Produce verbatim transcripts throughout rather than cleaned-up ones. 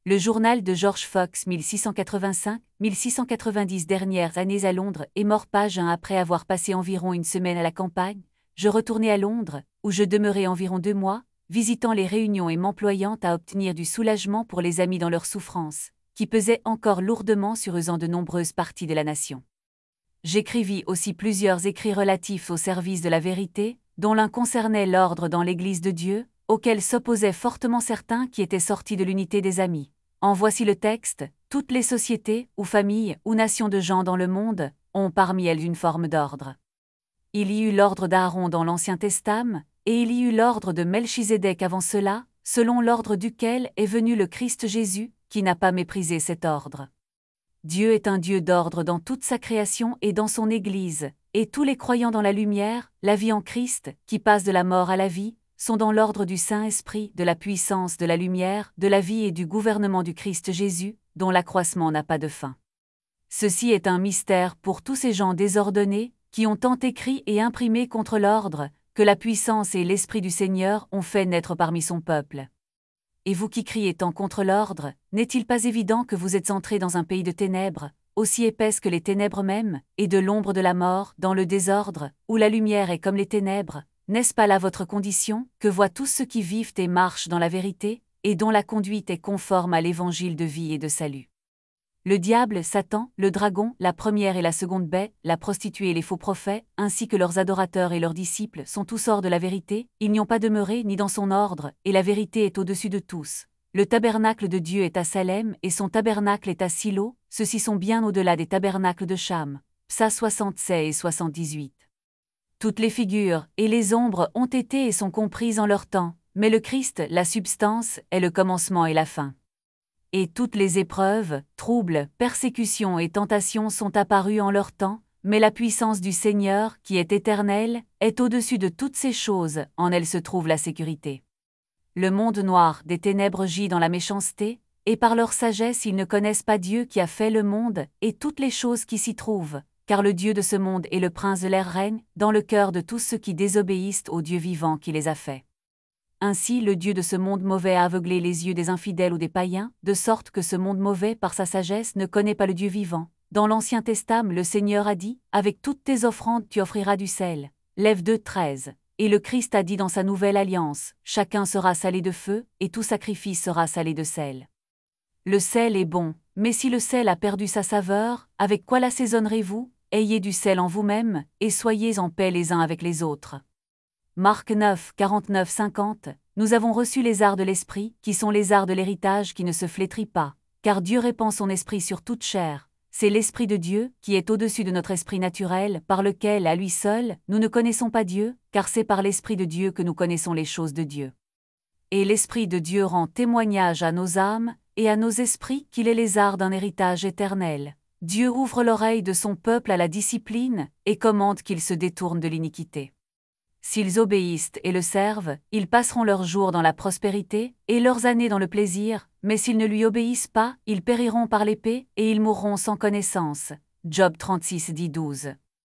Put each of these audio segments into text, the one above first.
Le journal de George Fox mille six cent quatre-vingt-cinq à mille six cent quatre-vingt-dix dernières années à Londres est mort page un après avoir passé environ une semaine à la campagne. Je retournai à Londres, où je demeurai environ deux mois, visitant les réunions et m'employant à obtenir du soulagement pour les amis dans leur souffrance, qui pesait encore lourdement sur eux en de nombreuses parties de la nation. J'écrivis aussi plusieurs écrits relatifs au service de la vérité, dont l'un concernait l'ordre dans l'Église de Dieu, auquel s'opposaient fortement certains qui étaient sortis de l'unité des amis. En voici le texte: toutes les sociétés, ou familles, ou nations de gens dans le monde, ont parmi elles une forme d'ordre. Il y eut l'ordre d'Aaron dans l'Ancien Testament, et il y eut l'ordre de Melchizedek avant cela, selon l'ordre duquel est venu le Christ Jésus, qui n'a pas méprisé cet ordre. Dieu est un Dieu d'ordre dans toute sa création et dans son Église, et tous les croyants dans la lumière, la vie en Christ, qui passe de la mort à la vie, sont dans l'ordre du Saint-Esprit, de la puissance de la lumière, de la vie et du gouvernement du Christ Jésus, dont l'accroissement n'a pas de fin. Ceci est un mystère pour tous ces gens désordonnés, qui ont tant écrit et imprimé contre l'ordre, que la puissance et l'Esprit du Seigneur ont fait naître parmi son peuple. Et vous qui criez tant contre l'ordre, n'est-il pas évident que vous êtes entrés dans un pays de ténèbres, aussi épaisse que les ténèbres mêmes, et de l'ombre de la mort, dans le désordre, où la lumière est comme les ténèbres? N'est-ce pas là votre condition, que voient tous ceux qui vivent et marchent dans la vérité, et dont la conduite est conforme à l'évangile de vie et de salut? Le diable, Satan, le dragon, la première et la seconde baie, la prostituée et les faux prophètes, ainsi que leurs adorateurs et leurs disciples, sont tous hors de la vérité, ils n'y ont pas demeuré ni dans son ordre, et la vérité est au-dessus de tous. Le tabernacle de Dieu est à Salem, et son tabernacle est à Silo, ceux-ci sont bien au-delà des tabernacles de Cham. Psaume soixante-sept et soixante-dix-huit. Toutes les figures et les ombres ont été et sont comprises en leur temps, mais le Christ, la substance, est le commencement et la fin. Et toutes les épreuves, troubles, persécutions et tentations sont apparues en leur temps, mais la puissance du Seigneur, qui est éternelle, est au-dessus de toutes ces choses, en elle se trouve la sécurité. Le monde noir des ténèbres gît dans la méchanceté, et par leur sagesse ils ne connaissent pas Dieu qui a fait le monde et toutes les choses qui s'y trouvent, car le Dieu de ce monde et le prince de l'air règne dans le cœur de tous ceux qui désobéissent au Dieu vivant qui les a faits. Ainsi le Dieu de ce monde mauvais a aveuglé les yeux des infidèles ou des païens, de sorte que ce monde mauvais par sa sagesse ne connaît pas le Dieu vivant. Dans l'Ancien Testament le Seigneur a dit: avec toutes tes offrandes tu offriras du sel. Lève deux treize. Et le Christ a dit dans sa nouvelle alliance: chacun sera salé de feu, et tout sacrifice sera salé de sel. Le sel est bon, mais si le sel a perdu sa saveur, avec quoi l'assaisonnerez-vous? Ayez du sel en vous-même, et soyez en paix les uns avec les autres. Marc neuf, quarante-neuf à cinquante. Nous avons reçu les arts de l'esprit, qui sont les arts de l'héritage qui ne se flétrit pas, car Dieu répand son esprit sur toute chair. C'est l'esprit de Dieu, qui est au-dessus de notre esprit naturel, par lequel, à lui seul, nous ne connaissons pas Dieu, car c'est par l'esprit de Dieu que nous connaissons les choses de Dieu. Et l'esprit de Dieu rend témoignage à nos âmes, et à nos esprits qu'il est les arts d'un héritage éternel. Dieu ouvre l'oreille de son peuple à la discipline, et commande qu'ils se détournent de l'iniquité. S'ils obéissent et le servent, ils passeront leurs jours dans la prospérité, et leurs années dans le plaisir, mais s'ils ne lui obéissent pas, ils périront par l'épée, et ils mourront sans connaissance. Job trente-six, dix douze.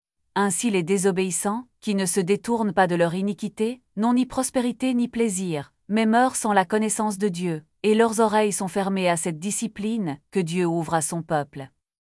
Ainsi les désobéissants, qui ne se détournent pas de leur iniquité, n'ont ni prospérité ni plaisir, mais meurent sans la connaissance de Dieu, et leurs oreilles sont fermées à cette discipline que Dieu ouvre à son peuple.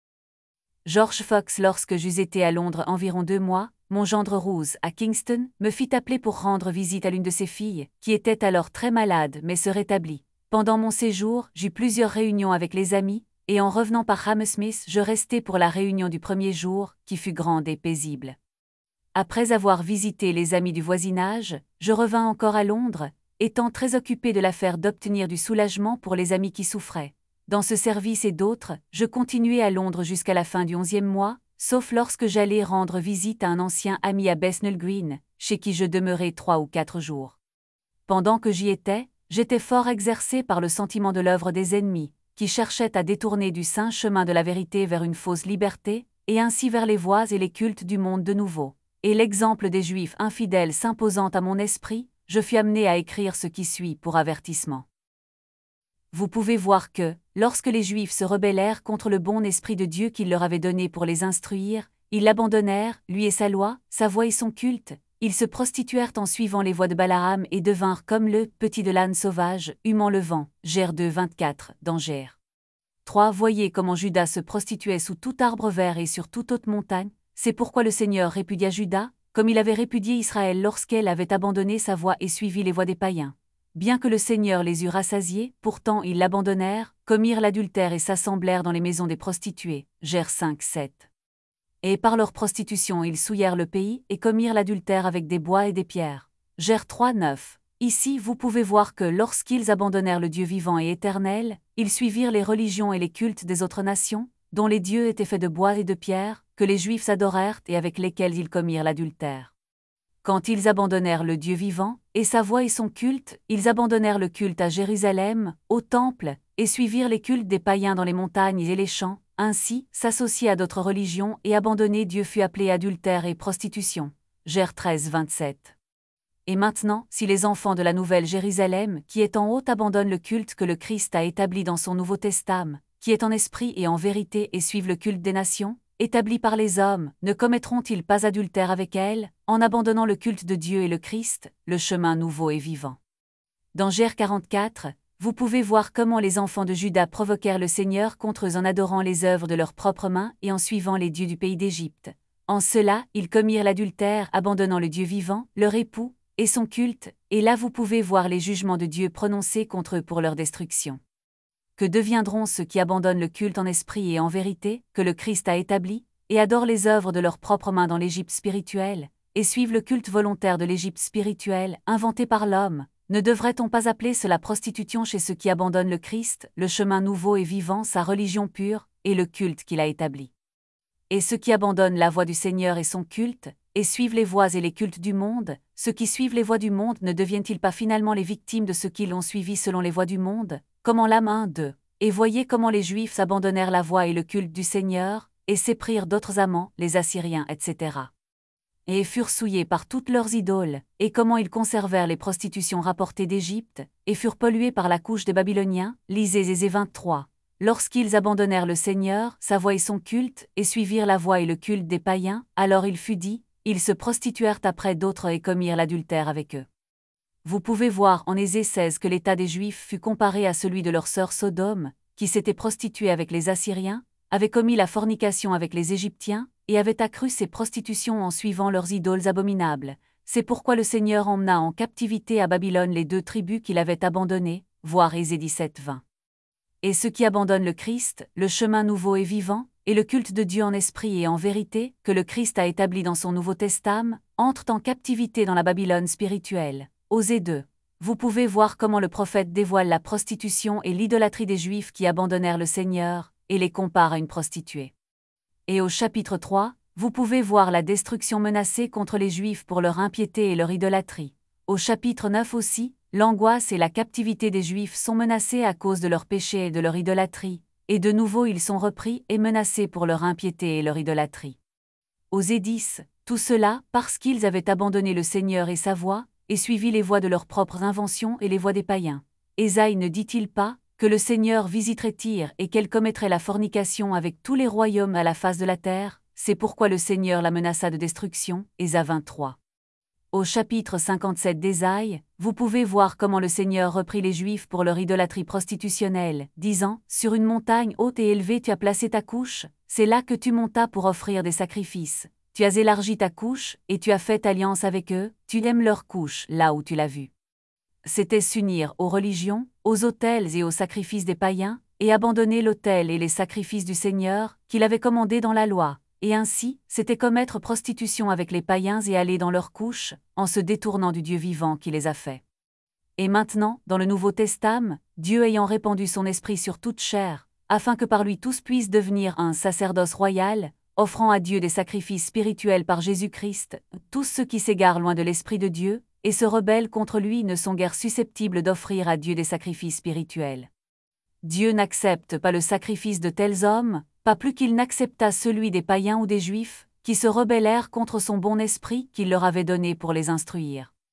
George Fox. Lorsque j'eus été à Londres environ deux mois, mon gendre Rose, à Kingston, me fit appeler pour rendre visite à l'une de ses filles, qui était alors très malade mais se rétablit. Pendant mon séjour, j'eus plusieurs réunions avec les amis, et en revenant par Hammersmith, je restai pour la réunion du premier jour, qui fut grande et paisible. Après avoir visité les amis du voisinage, je revins encore à Londres, étant très occupé de l'affaire d'obtenir du soulagement pour les amis qui souffraient. Dans ce service et d'autres, je continuai à Londres jusqu'à la fin du onzième mois, sauf lorsque j'allai rendre visite à un ancien ami à Bethnal Green, chez qui je demeurai trois ou quatre jours. Pendant que j'y étais, j'étais fort exercé par le sentiment de l'œuvre des ennemis, qui cherchaient à détourner du saint chemin de la vérité vers une fausse liberté, et ainsi vers les voies et les cultes du monde de nouveau. Et l'exemple des Juifs infidèles s'imposant à mon esprit, je fus amené à écrire ce qui suit pour avertissement. Vous pouvez voir que, lorsque les Juifs se rebellèrent contre le bon esprit de Dieu qu'il leur avait donné pour les instruire, ils l'abandonnèrent, lui et sa loi, sa voie et son culte, ils se prostituèrent en suivant les voies de Balaam et devinrent comme le petit de l'âne sauvage, humant le vent. Gère deux vingt-quatre, dans Gère trois. Voyez comment Juda se prostituait sous tout arbre vert et sur toute haute montagne. C'est pourquoi le Seigneur répudia Juda, comme il avait répudié Israël lorsqu'elle avait abandonné sa voie et suivi les voies des païens. Bien que le Seigneur les eût rassasiés, pourtant ils l'abandonnèrent, commirent l'adultère et s'assemblèrent dans les maisons des prostituées. Gère cinq sept. Et par leur prostitution ils souillèrent le pays et commirent l'adultère avec des bois et des pierres. Gère trois neuf. Ici vous pouvez voir que lorsqu'ils abandonnèrent le Dieu vivant et éternel, ils suivirent les religions et les cultes des autres nations, dont les dieux étaient faits de bois et de pierre, que les Juifs adorèrent et avec lesquels ils commirent l'adultère. Quand ils abandonnèrent le Dieu vivant, et sa voix et son culte, ils abandonnèrent le culte à Jérusalem, au temple, et suivirent les cultes des païens dans les montagnes et les champs, ainsi, s'associer à d'autres religions et abandonner Dieu fut appelé adultère et prostitution. Gère treize vingt-sept. Et maintenant, si les enfants de la nouvelle Jérusalem, qui est en haut, abandonnent le culte que le Christ a établi dans son Nouveau Testament, qui est en esprit et en vérité et suivent le culte des nations, établi par les hommes, ne commettront-ils pas adultère avec elles, en abandonnant le culte de Dieu et le Christ, le chemin nouveau et vivant? Dans Gère quarante-quatre, vous pouvez voir comment les enfants de Juda provoquèrent le Seigneur contre eux en adorant les œuvres de leurs propres mains et en suivant les dieux du pays d'Égypte. En cela, ils commirent l'adultère, abandonnant le Dieu vivant, leur époux, et son culte, et là vous pouvez voir les jugements de Dieu prononcés contre eux pour leur destruction. Que deviendront ceux qui abandonnent le culte en esprit et en vérité, que le Christ a établi, et adorent les œuvres de leurs propres mains dans l'Égypte spirituelle, et suivent le culte volontaire de l'Égypte spirituelle, inventé par l'homme? Ne devrait-on pas appeler cela prostitution chez ceux qui abandonnent le Christ, le chemin nouveau et vivant, sa religion pure, et le culte qu'il a établi? Et ceux qui abandonnent la voie du Seigneur et son culte, et suivent les voies et les cultes du monde, ceux qui suivent les voies du monde ne deviennent-ils pas finalement les victimes de ceux qui l'ont suivi selon les voies du monde? Comment la main de. Et voyez comment les Juifs abandonnèrent la voie et le culte du Seigneur, et s'éprirent d'autres amants, les Assyriens, et cetera. Et furent souillés par toutes leurs idoles, et comment ils conservèrent les prostitutions rapportées d'Égypte, et furent pollués par la couche des Babyloniens, lisez Ésée vingt-trois. Lorsqu'ils abandonnèrent le Seigneur, sa voie et son culte, et suivirent la voie et le culte des païens, alors il fut dit, ils se prostituèrent après d'autres et commirent l'adultère avec eux. Vous pouvez voir en Ésée seize que l'état des Juifs fut comparé à celui de leur sœur Sodome, qui s'était prostituée avec les Assyriens, avait commis la fornication avec les Égyptiens, et avait accru ses prostitutions en suivant leurs idoles abominables. C'est pourquoi le Seigneur emmena en captivité à Babylone les deux tribus qu'il avait abandonnées, voir Ésée dix-sept vingt. Et ceux qui abandonnent le Christ, le chemin nouveau et vivant, et le culte de Dieu en esprit et en vérité, que le Christ a établi dans son Nouveau Testament, entrent en captivité dans la Babylone spirituelle. Osée deux. Vous pouvez voir comment le prophète dévoile la prostitution et l'idolâtrie des Juifs qui abandonnèrent le Seigneur, et les compare à une prostituée. Et au chapitre trois, vous pouvez voir la destruction menacée contre les Juifs pour leur impiété et leur idolâtrie. Au chapitre neuf aussi, l'angoisse et la captivité des Juifs sont menacés à cause de leur péché et de leur idolâtrie, et de nouveau ils sont repris et menacés pour leur impiété et leur idolâtrie. Osée dix, tout cela parce qu'ils avaient abandonné le Seigneur et sa voie, et suivi les voies de leurs propres inventions et les voies des païens. Ésaïe ne dit-il pas que le Seigneur visiterait Tyr et qu'elle commettrait la fornication avec tous les royaumes à la face de la terre? C'est pourquoi le Seigneur la menaça de destruction. Ésaïe vingt-trois. Au chapitre cinquante-sept d'Ésaïe, vous pouvez voir comment le Seigneur reprit les Juifs pour leur idolâtrie prostitutionnelle, disant « Sur une montagne haute et élevée tu as placé ta couche, c'est là que tu montas pour offrir des sacrifices. Tu as élargi ta couche, et tu as fait alliance avec eux, tu aimes leur couche, là où tu l'as vue. » C'était s'unir aux religions, aux autels et aux sacrifices des païens, et abandonner l'autel et les sacrifices du Seigneur, qu'il avait commandés dans la loi. Et ainsi, c'était commettre prostitution avec les païens et aller dans leurs couches, en se détournant du Dieu vivant qui les a faits. Et maintenant, dans le Nouveau Testament, Dieu ayant répandu son esprit sur toute chair, afin que par lui tous puissent devenir un sacerdoce royal, offrant à Dieu des sacrifices spirituels par Jésus-Christ, tous ceux qui s'égarent loin de l'Esprit de Dieu, et se rebellent contre lui ne sont guère susceptibles d'offrir à Dieu des sacrifices spirituels. Dieu n'accepte pas le sacrifice de tels hommes, pas plus qu'il n'accepta celui des païens ou des Juifs, qui se rebellèrent contre son bon esprit qu'il leur avait donné pour les instruire.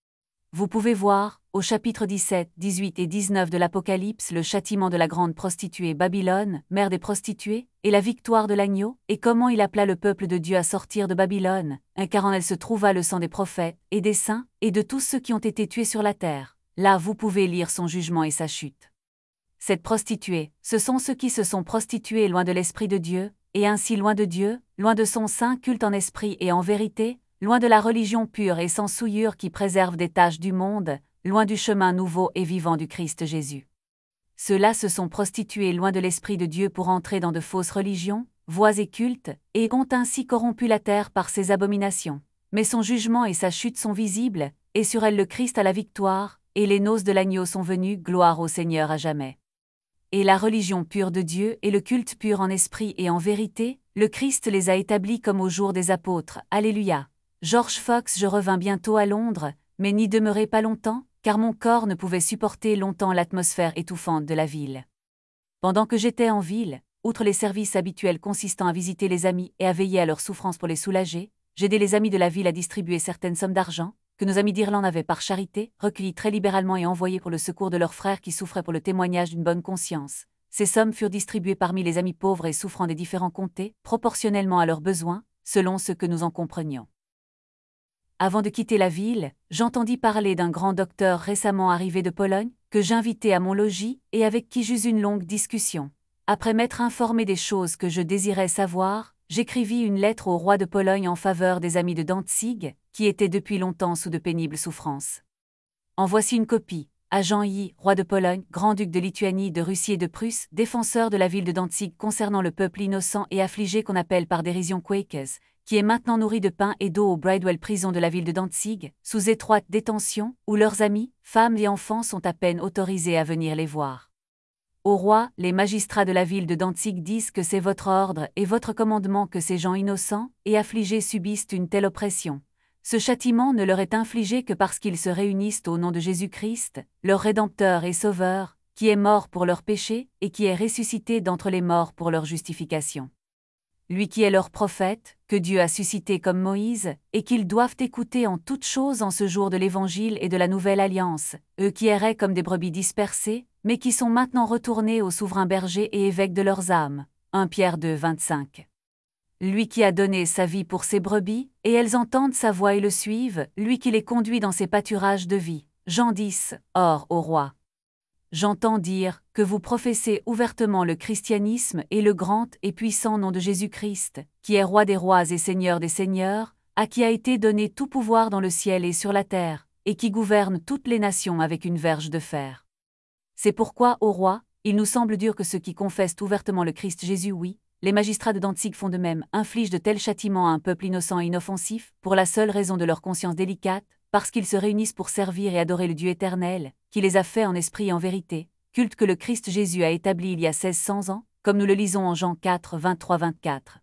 Vous pouvez voir, au chapitre dix-sept, dix-huit et dix-neuf de l'Apocalypse, le châtiment de la grande prostituée Babylone, mère des prostituées, et la victoire de l'agneau, et comment il appela le peuple de Dieu à sortir de Babylone, car en elle se trouva le sang des prophètes, et des saints, et de tous ceux qui ont été tués sur la terre. Là vous pouvez lire son jugement et sa chute. Cette prostituée, ce sont ceux qui se sont prostitués loin de l'Esprit de Dieu, et ainsi loin de Dieu, loin de son saint culte en esprit et en vérité, loin de la religion pure et sans souillure qui préserve des tâches du monde, loin du chemin nouveau et vivant du Christ Jésus. Ceux-là se sont prostitués loin de l'Esprit de Dieu pour entrer dans de fausses religions, voies et cultes, et ont ainsi corrompu la terre par ses abominations. Mais son jugement et sa chute sont visibles, et sur elle le Christ a la victoire, et les noces de l'agneau sont venues, gloire au Seigneur à jamais. Et la religion pure de Dieu et le culte pur en esprit et en vérité, le Christ les a établis comme au jour des apôtres. Alléluia. George Fox. Je revins bientôt à Londres, mais n'y demeurai pas longtemps, car mon corps ne pouvait supporter longtemps l'atmosphère étouffante de la ville. Pendant que j'étais en ville, outre les services habituels consistant à visiter les amis et à veiller à leurs souffrances pour les soulager, j'aidais les amis de la ville à distribuer certaines sommes d'argent, que nos amis d'Irlande avaient par charité, recueillies très libéralement et envoyées pour le secours de leurs frères qui souffraient pour le témoignage d'une bonne conscience. Ces sommes furent distribuées parmi les amis pauvres et souffrant des différents comtés, proportionnellement à leurs besoins, selon ce que nous en comprenions. Avant de quitter la ville, j'entendis parler d'un grand docteur récemment arrivé de Pologne, que j'invitai à mon logis et avec qui j'eus une longue discussion. Après m'être informé des choses que je désirais savoir, j'écrivis une lettre au roi de Pologne en faveur des amis de Dantzig, qui étaient depuis longtemps sous de pénibles souffrances. En voici une copie. À Jean I, roi de Pologne, grand-duc de Lituanie, de Russie et de Prusse, défenseur de la ville de Dantzig concernant le peuple innocent et affligé qu'on appelle par dérision Quakers, qui est maintenant nourri de pain et d'eau au Bridewell prison de la ville de Dantzig, sous étroite détention, où leurs amis, femmes et enfants sont à peine autorisés à venir les voir. Au roi, les magistrats de la ville de Dantzig disent que c'est votre ordre et votre commandement que ces gens innocents et affligés subissent une telle oppression. Ce châtiment ne leur est infligé que parce qu'ils se réunissent au nom de Jésus-Christ, leur Rédempteur et Sauveur, qui est mort pour leurs péchés et qui est ressuscité d'entre les morts pour leur justification. Lui qui est leur prophète, que Dieu a suscité comme Moïse, et qu'ils doivent écouter en toutes choses en ce jour de l'Évangile et de la Nouvelle Alliance, eux qui erraient comme des brebis dispersées, mais qui sont maintenant retournés au souverain berger et évêque de leurs âmes. un Pierre deux, vingt-cinq. Lui qui a donné sa vie pour ses brebis, et elles entendent sa voix et le suivent, lui qui les conduit dans ses pâturages de vie. Jean dix. Or, au roi, j'entends dire que vous professez ouvertement le christianisme et le grand et puissant nom de Jésus-Christ, qui est roi des rois et seigneur des seigneurs, à qui a été donné tout pouvoir dans le ciel et sur la terre, et qui gouverne toutes les nations avec une verge de fer. C'est pourquoi, ô roi, il nous semble dur que ceux qui confessent ouvertement le Christ Jésus, oui, les magistrats de Dantzig font de même, infligent de tels châtiments à un peuple innocent et inoffensif, pour la seule raison de leur conscience délicate, parce qu'ils se réunissent pour servir et adorer le Dieu éternel, qui les a faits en esprit et en vérité, culte que le Christ Jésus a établi il y a seize cents ans, comme nous le lisons en Jean quatre, vingt-trois à vingt-quatre.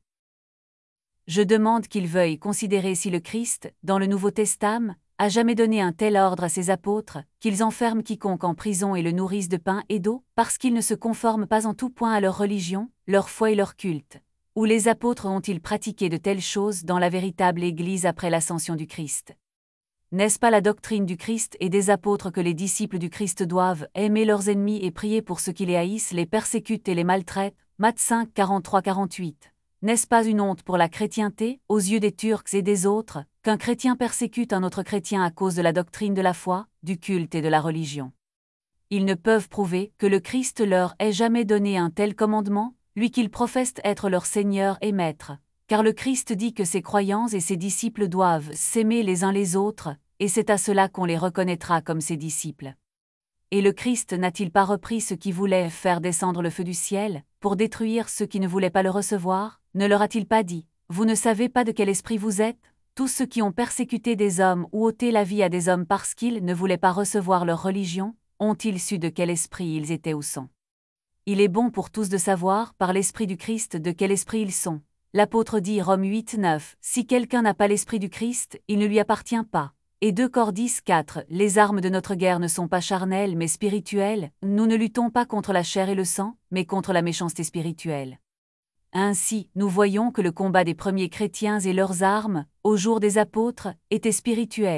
Je demande qu'ils veuillent considérer si le Christ, dans le Nouveau Testament, a jamais donné un tel ordre à ses apôtres, qu'ils enferment quiconque en prison et le nourrissent de pain et d'eau, parce qu'ils ne se conforment pas en tout point à leur religion, leur foi et leur culte. Ou les apôtres ont-ils pratiqué de telles choses dans la véritable Église après l'ascension du Christ? N'est-ce pas la doctrine du Christ et des apôtres que les disciples du Christ doivent aimer leurs ennemis et prier pour ceux qui les haïssent, les persécutent et les maltraitent? Matthieu cinq, quarante-trois à quarante-huit. N'est-ce pas une honte pour la chrétienté, aux yeux des Turcs et des autres, qu'un chrétien persécute un autre chrétien à cause de la doctrine de la foi, du culte et de la religion? Ils ne peuvent prouver que le Christ leur ait jamais donné un tel commandement, lui qu'ils professent être leur Seigneur et Maître. Car le Christ dit que ses croyants et ses disciples doivent s'aimer les uns les autres, et c'est à cela qu'on les reconnaîtra comme ses disciples. Et le Christ n'a-t-il pas repris ceux qui voulaient faire descendre le feu du ciel, pour détruire ceux qui ne voulaient pas le recevoir? Ne leur a-t-il pas dit: vous ne savez pas de quel esprit vous êtes? Tous ceux qui ont persécuté des hommes ou ôté la vie à des hommes parce qu'ils ne voulaient pas recevoir leur religion, ont-ils su de quel esprit ils étaient ou sont? Il est bon pour tous de savoir, par l'esprit du Christ, de quel esprit ils sont. L'apôtre dit Romains huit, neuf, si quelqu'un n'a pas l'esprit du Christ, il ne lui appartient pas. Et deux Corinthiens dix, quatre, les armes de notre guerre ne sont pas charnelles mais spirituelles, nous ne luttons pas contre la chair et le sang, mais contre la méchanceté spirituelle. Ainsi, nous voyons que le combat des premiers chrétiens et leurs armes, au jour des apôtres, était spirituel.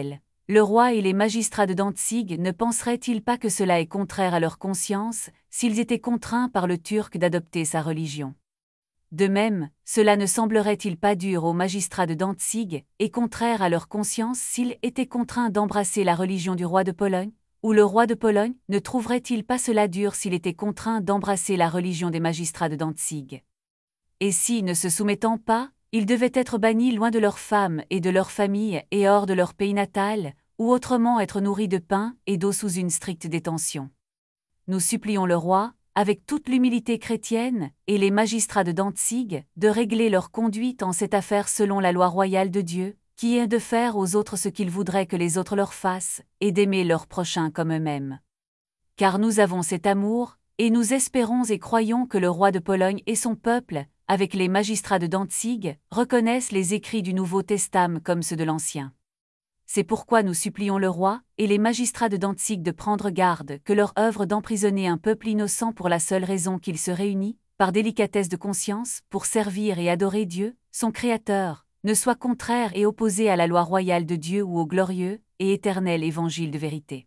le roi et les magistrats de Dantzig ne penseraient-ils pas que cela est contraire à leur conscience, s'ils étaient contraints par le Turc d'adopter sa religion? De même, cela ne semblerait-il pas dur aux magistrats de Dantzig, et contraire à leur conscience s'ils étaient contraints d'embrasser la religion du roi de Pologne? Ou le roi de Pologne ne trouverait-il pas cela dur s'il était contraint d'embrasser la religion des magistrats de Dantzig? Et si, ne se soumettant pas, ils devaient être bannis loin de leurs femmes et de leurs familles et hors de leur pays natal, ou autrement être nourris de pain et d'eau sous une stricte détention? Nous supplions le roi, avec toute l'humilité chrétienne, et les magistrats de Dantzig, de régler leur conduite en cette affaire selon la loi royale de Dieu, qui est de faire aux autres ce qu'ils voudraient que les autres leur fassent, et d'aimer leurs prochains comme eux-mêmes. Car nous avons cet amour, et nous espérons et croyons que le roi de Pologne et son peuple, avec les magistrats de Dantzig, reconnaissent les écrits du Nouveau Testament comme ceux de l'Ancien. C'est pourquoi nous supplions le roi et les magistrats de Dantzig de prendre garde que leur œuvre d'emprisonner un peuple innocent pour la seule raison qu'il se réunit, par délicatesse de conscience, pour servir et adorer Dieu, son Créateur, ne soit contraire et opposé à la loi royale de Dieu ou au glorieux et éternel évangile de vérité.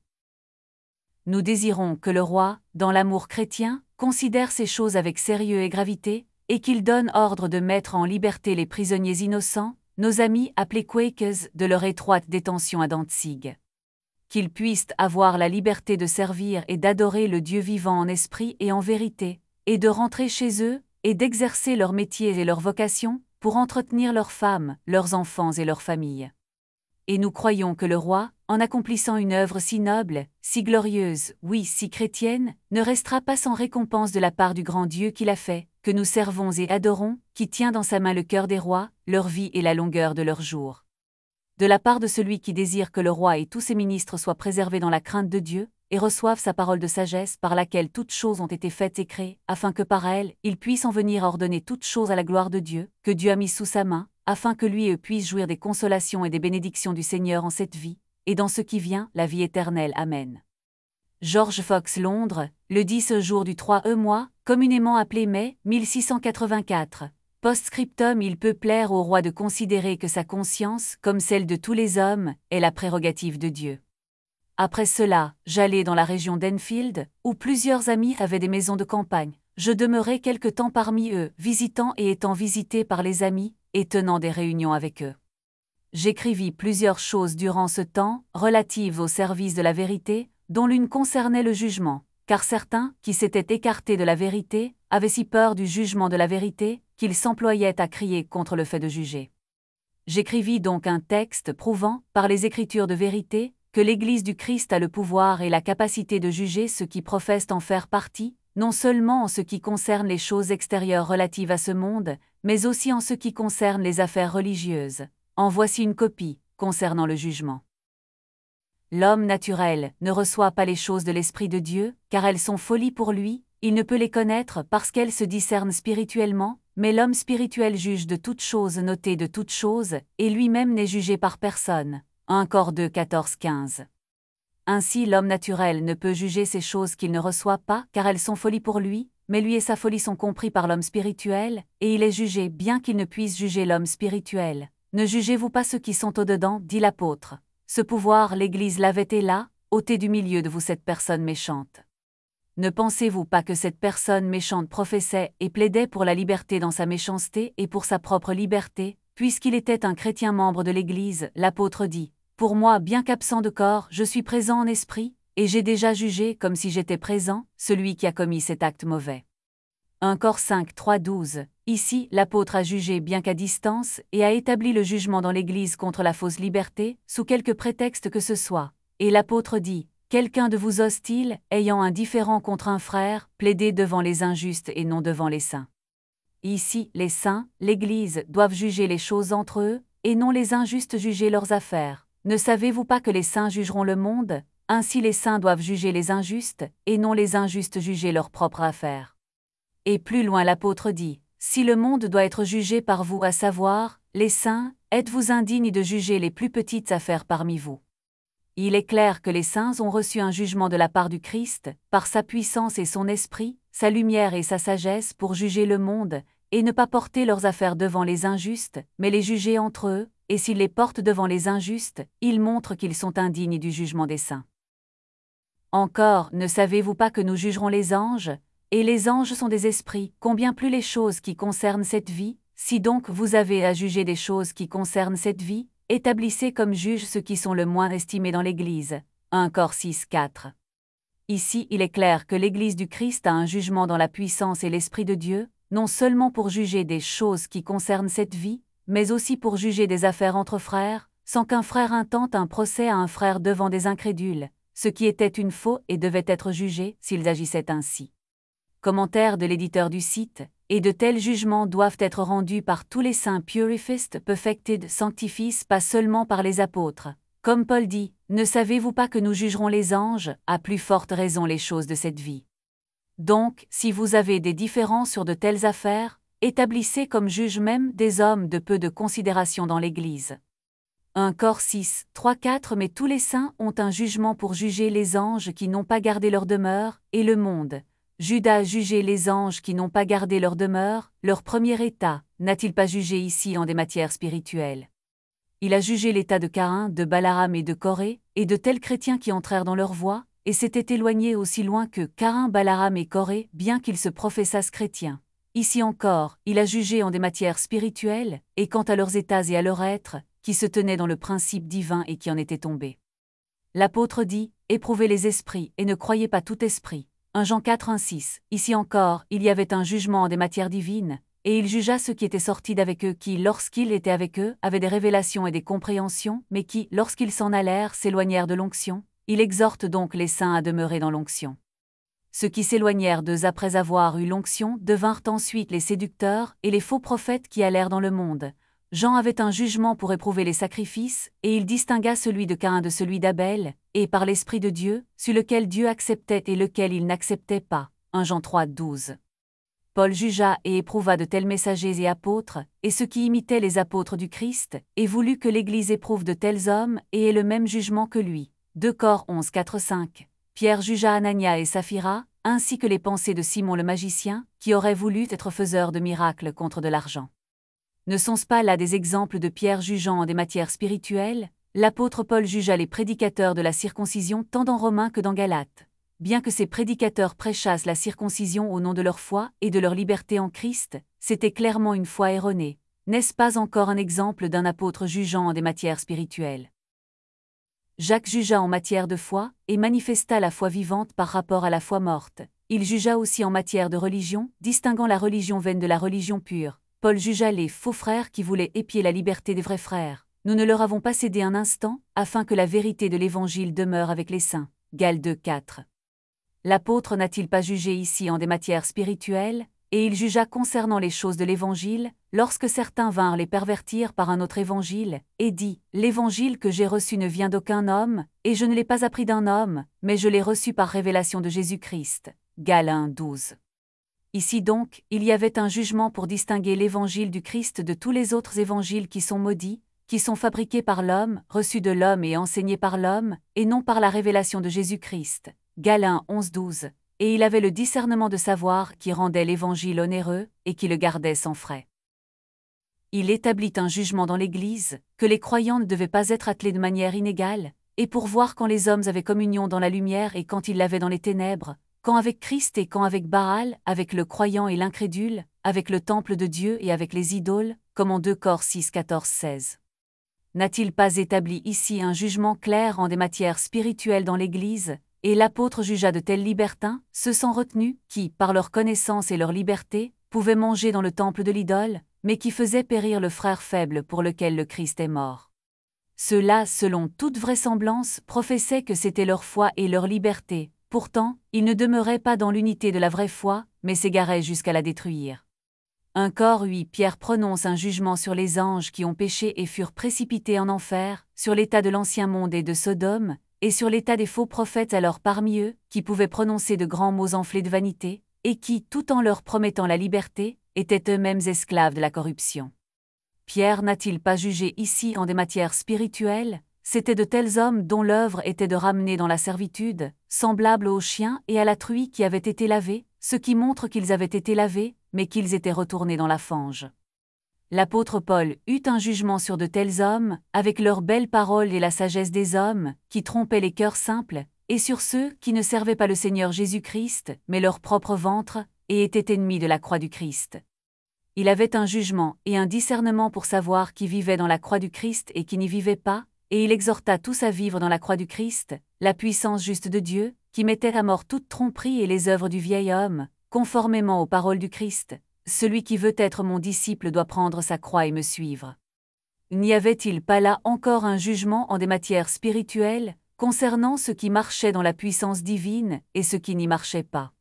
Nous désirons que le roi, dans l'amour chrétien, considère ces choses avec sérieux et gravité, et qu'il donne ordre de mettre en liberté les prisonniers innocents, nos amis appelés Quakers, de leur étroite détention à Dantzig. Qu'ils puissent avoir la liberté de servir et d'adorer le Dieu vivant en esprit et en vérité, et de rentrer chez eux, et d'exercer leur métier et leur vocation, pour entretenir leurs femmes, leurs enfants et leurs familles. Et nous croyons que le roi, en accomplissant une œuvre si noble, si glorieuse, oui, si chrétienne, ne restera pas sans récompense de la part du grand Dieu qui l'a fait, que nous servons et adorons, qui tient dans sa main le cœur des rois, leur vie et la longueur de leurs jours. De la part de celui qui désire que le roi et tous ses ministres soient préservés dans la crainte de Dieu, et reçoivent sa parole de sagesse par laquelle toutes choses ont été faites et créées, afin que par elle, ils puissent en venir à ordonner toutes choses à la gloire de Dieu, que Dieu a mis sous sa main, afin que lui et eux puissent jouir des consolations et des bénédictions du Seigneur en cette vie, et dans ce qui vient, la vie éternelle. Amen. George Fox, Londres, le dix jour du trois e mois, communément appelé mai mille six cent quatre-vingt-quatre. Post-scriptum. Il peut plaire au roi de considérer que sa conscience, comme celle de tous les hommes, est la prérogative de Dieu. Après cela, j'allai dans la région d'Enfield, où plusieurs amis avaient des maisons de campagne. Je demeurai quelque temps parmi eux, visitant et étant visité par les amis, et tenant des réunions avec eux. J'écrivis plusieurs choses durant ce temps, relatives au service de la vérité, dont l'une concernait le jugement, car certains, qui s'étaient écartés de la vérité, avaient si peur du jugement de la vérité, qu'ils s'employaient à crier contre le fait de juger. J'écrivis donc un texte prouvant, par les Écritures de vérité, que l'Église du Christ a le pouvoir et la capacité de juger ceux qui professent en faire partie, non seulement en ce qui concerne les choses extérieures relatives à ce monde, mais aussi en ce qui concerne les affaires religieuses. En voici une copie, concernant le jugement. L'homme naturel ne reçoit pas les choses de l'Esprit de Dieu, car elles sont folie pour lui, il ne peut les connaître parce qu'elles se discernent spirituellement, mais l'homme spirituel juge de toutes choses notées de toutes choses, et lui-même n'est jugé par personne. un Corinthiens deux, quatorze, quinze. Ainsi l'homme naturel ne peut juger ces choses qu'il ne reçoit pas, car elles sont folie pour lui, mais lui et sa folie sont compris par l'homme spirituel, et il est jugé bien qu'il ne puisse juger l'homme spirituel. Ne jugez-vous pas ceux qui sont au-dedans, dit l'apôtre. Ce pouvoir l'Église l'avait et là, ôtez du milieu de vous cette personne méchante. Ne pensez-vous pas que cette personne méchante professait et plaidait pour la liberté dans sa méchanceté et pour sa propre liberté, puisqu'il était un chrétien membre de l'Église? L'apôtre dit, « Pour moi, bien qu'absent de corps, je suis présent en esprit, et j'ai déjà jugé, comme si j'étais présent, celui qui a commis cet acte mauvais. » un Corinthiens cinq, trois, douze. Ici, l'apôtre a jugé bien qu'à distance et a établi le jugement dans l'Église contre la fausse liberté, sous quelque prétexte que ce soit. Et l'apôtre dit, « Quelqu'un de vous hostile, ayant un différend contre un frère, plaidez devant les injustes et non devant les saints. » Ici, les saints, l'Église, doivent juger les choses entre eux, et non les injustes juger leurs affaires. Ne savez-vous pas que les saints jugeront le monde? Ainsi les saints doivent juger les injustes, et non les injustes juger leurs propres affaires. Et plus loin l'apôtre dit, « Si le monde doit être jugé par vous, à savoir, les saints, êtes-vous indignes de juger les plus petites affaires parmi vous? » Il est clair que les saints ont reçu un jugement de la part du Christ, par sa puissance et son esprit, sa lumière et sa sagesse pour juger le monde, et ne pas porter leurs affaires devant les injustes, mais les juger entre eux, et s'ils les portent devant les injustes, ils montrent qu'ils sont indignes du jugement des saints. Encore, ne savez-vous pas que nous jugerons les anges? Et les anges sont des esprits, combien plus les choses qui concernent cette vie? Si donc vous avez à juger des choses qui concernent cette vie, établissez comme juges ceux qui sont le moins estimés dans l'Église. un Cor six quatre. Ici, il est clair que l'Église du Christ a un jugement dans la puissance et l'Esprit de Dieu, non seulement pour juger des choses qui concernent cette vie, mais aussi pour juger des affaires entre frères, sans qu'un frère intente un procès à un frère devant des incrédules, ce qui était une faux et devait être jugé s'ils agissaient ainsi. Commentaire de l'éditeur du site, et de tels jugements doivent être rendus par tous les saints purified, perfected, sanctifiés, pas seulement par les apôtres. Comme Paul dit, ne savez-vous pas que nous jugerons les anges, à plus forte raison les choses de cette vie. Donc, si vous avez des différends sur de telles affaires, établissez comme juges même des hommes de peu de considération dans l'Église. un Cor six, trois quatre. Mais tous les saints ont un jugement pour juger les anges qui n'ont pas gardé leur demeure, et le monde. Judas a jugé les anges qui n'ont pas gardé leur demeure, leur premier état, n'a-t-il pas jugé ici en des matières spirituelles? Il a jugé l'état de Caïn, de Balaam et de Corée, et de tels chrétiens qui entrèrent dans leur voie, et s'étaient éloignés aussi loin que Caïn, Balaam et Corée, bien qu'ils se professassent chrétiens. Ici encore, il a jugé en des matières spirituelles, et quant à leurs états et à leur être, qui se tenaient dans le principe divin et qui en étaient tombés. L'apôtre dit, éprouvez les esprits, et ne croyez pas tout esprit. un Jean quatre un six. Ici encore, il y avait un jugement en des matières divines, et il jugea ceux qui étaient sortis d'avec eux qui, lorsqu'il était avec eux, avaient des révélations et des compréhensions, mais qui, lorsqu'ils s'en allèrent, s'éloignèrent de l'onction. Il exhorte donc les saints à demeurer dans l'onction. Ceux qui s'éloignèrent d'eux après avoir eu l'onction devinrent ensuite les séducteurs et les faux prophètes qui allèrent dans le monde. Jean avait un jugement pour éprouver les sacrifices, et il distingua celui de Caïn de celui d'Abel, et par l'Esprit de Dieu, sur lequel Dieu acceptait et lequel il n'acceptait pas. un Jean trois douze. Paul jugea et éprouva de tels messagers et apôtres, et ceux qui imitaient les apôtres du Christ, et voulut que l'Église éprouve de tels hommes et ait le même jugement que lui. deux Cor onze quatre cinq. Pierre jugea Anania et Saphira, ainsi que les pensées de Simon le magicien, qui aurait voulu être faiseur de miracles contre de l'argent. Ne sont-ce pas là des exemples de Pierre jugeant en des matières spirituelles? L'apôtre Paul jugea les prédicateurs de la circoncision tant dans Romains que dans Galates. Bien que ces prédicateurs prêchassent la circoncision au nom de leur foi et de leur liberté en Christ, c'était clairement une foi erronée. N'est-ce pas encore un exemple d'un apôtre jugeant en des matières spirituelles? Jacques jugea en matière de foi, et manifesta la foi vivante par rapport à la foi morte. Il jugea aussi en matière de religion, distinguant la religion vaine de la religion pure. Paul jugea les faux frères qui voulaient épier la liberté des vrais frères. Nous ne leur avons pas cédé un instant, afin que la vérité de l'Évangile demeure avec les saints. Galates deux quatre. L'apôtre n'a-t-il pas jugé ici en des matières spirituelles, et il jugea concernant les choses de l'Évangile, lorsque certains vinrent les pervertir par un autre Évangile, et dit, « L'Évangile que j'ai reçu ne vient d'aucun homme, et je ne l'ai pas appris d'un homme, mais je l'ai reçu par révélation de Jésus-Christ. » Galates un douze. Ici donc, il y avait un jugement pour distinguer l'Évangile du Christ de tous les autres évangiles qui sont maudits, qui sont fabriqués par l'homme, reçus de l'homme et enseignés par l'homme, et non par la révélation de Jésus-Christ. Galates onze douze. Et il avait le discernement de savoir qui rendait l'Évangile onéreux, et qui le gardait sans frais. Il établit un jugement dans l'Église, que les croyants ne devaient pas être attelés de manière inégale, et pour voir quand les hommes avaient communion dans la lumière et quand ils l'avaient dans les ténèbres, quand avec Christ et quand avec Baal, avec le croyant et l'incrédule, avec le temple de Dieu et avec les idoles, comme en deux Cor six quatorze seize. N'a-t-il pas établi ici un jugement clair en des matières spirituelles dans l'Église, et l'apôtre jugea de tels libertins, ceux sans retenue, qui, par leur connaissance et leur liberté, pouvaient manger dans le temple de l'idole, mais qui faisaient périr le frère faible pour lequel le Christ est mort. Ceux-là, selon toute vraisemblance, professaient que c'était leur foi et leur liberté. Pourtant, ils ne demeuraient pas dans l'unité de la vraie foi, mais s'égaraient jusqu'à la détruire. un Cor huit. Pierre prononce un jugement sur les anges qui ont péché et furent précipités en enfer, sur l'état de l'ancien monde et de Sodome, et sur l'état des faux prophètes alors parmi eux, qui pouvaient prononcer de grands mots enflés de vanité, et qui, tout en leur promettant la liberté, étaient eux-mêmes esclaves de la corruption. Pierre n'a-t-il pas jugé ici en des matières spirituelles? C'étaient de tels hommes dont l'œuvre était de ramener dans la servitude, semblable aux chiens et à la truie qui avaient été lavés, ce qui montre qu'ils avaient été lavés, mais qu'ils étaient retournés dans la fange. L'apôtre Paul eut un jugement sur de tels hommes, avec leurs belles paroles et la sagesse des hommes, qui trompaient les cœurs simples, et sur ceux qui ne servaient pas le Seigneur Jésus-Christ, mais leur propre ventre, et étaient ennemis de la croix du Christ. Il avait un jugement et un discernement pour savoir qui vivait dans la croix du Christ et qui n'y vivait pas, et il exhorta tous à vivre dans la croix du Christ, la puissance juste de Dieu, qui mettait à mort toute tromperie et les œuvres du vieil homme, conformément aux paroles du Christ. Celui qui veut être mon disciple doit prendre sa croix et me suivre. N'y avait-il pas là encore un jugement en des matières spirituelles, concernant ceux qui marchaient dans la puissance divine et ceux qui n'y marchaient pas?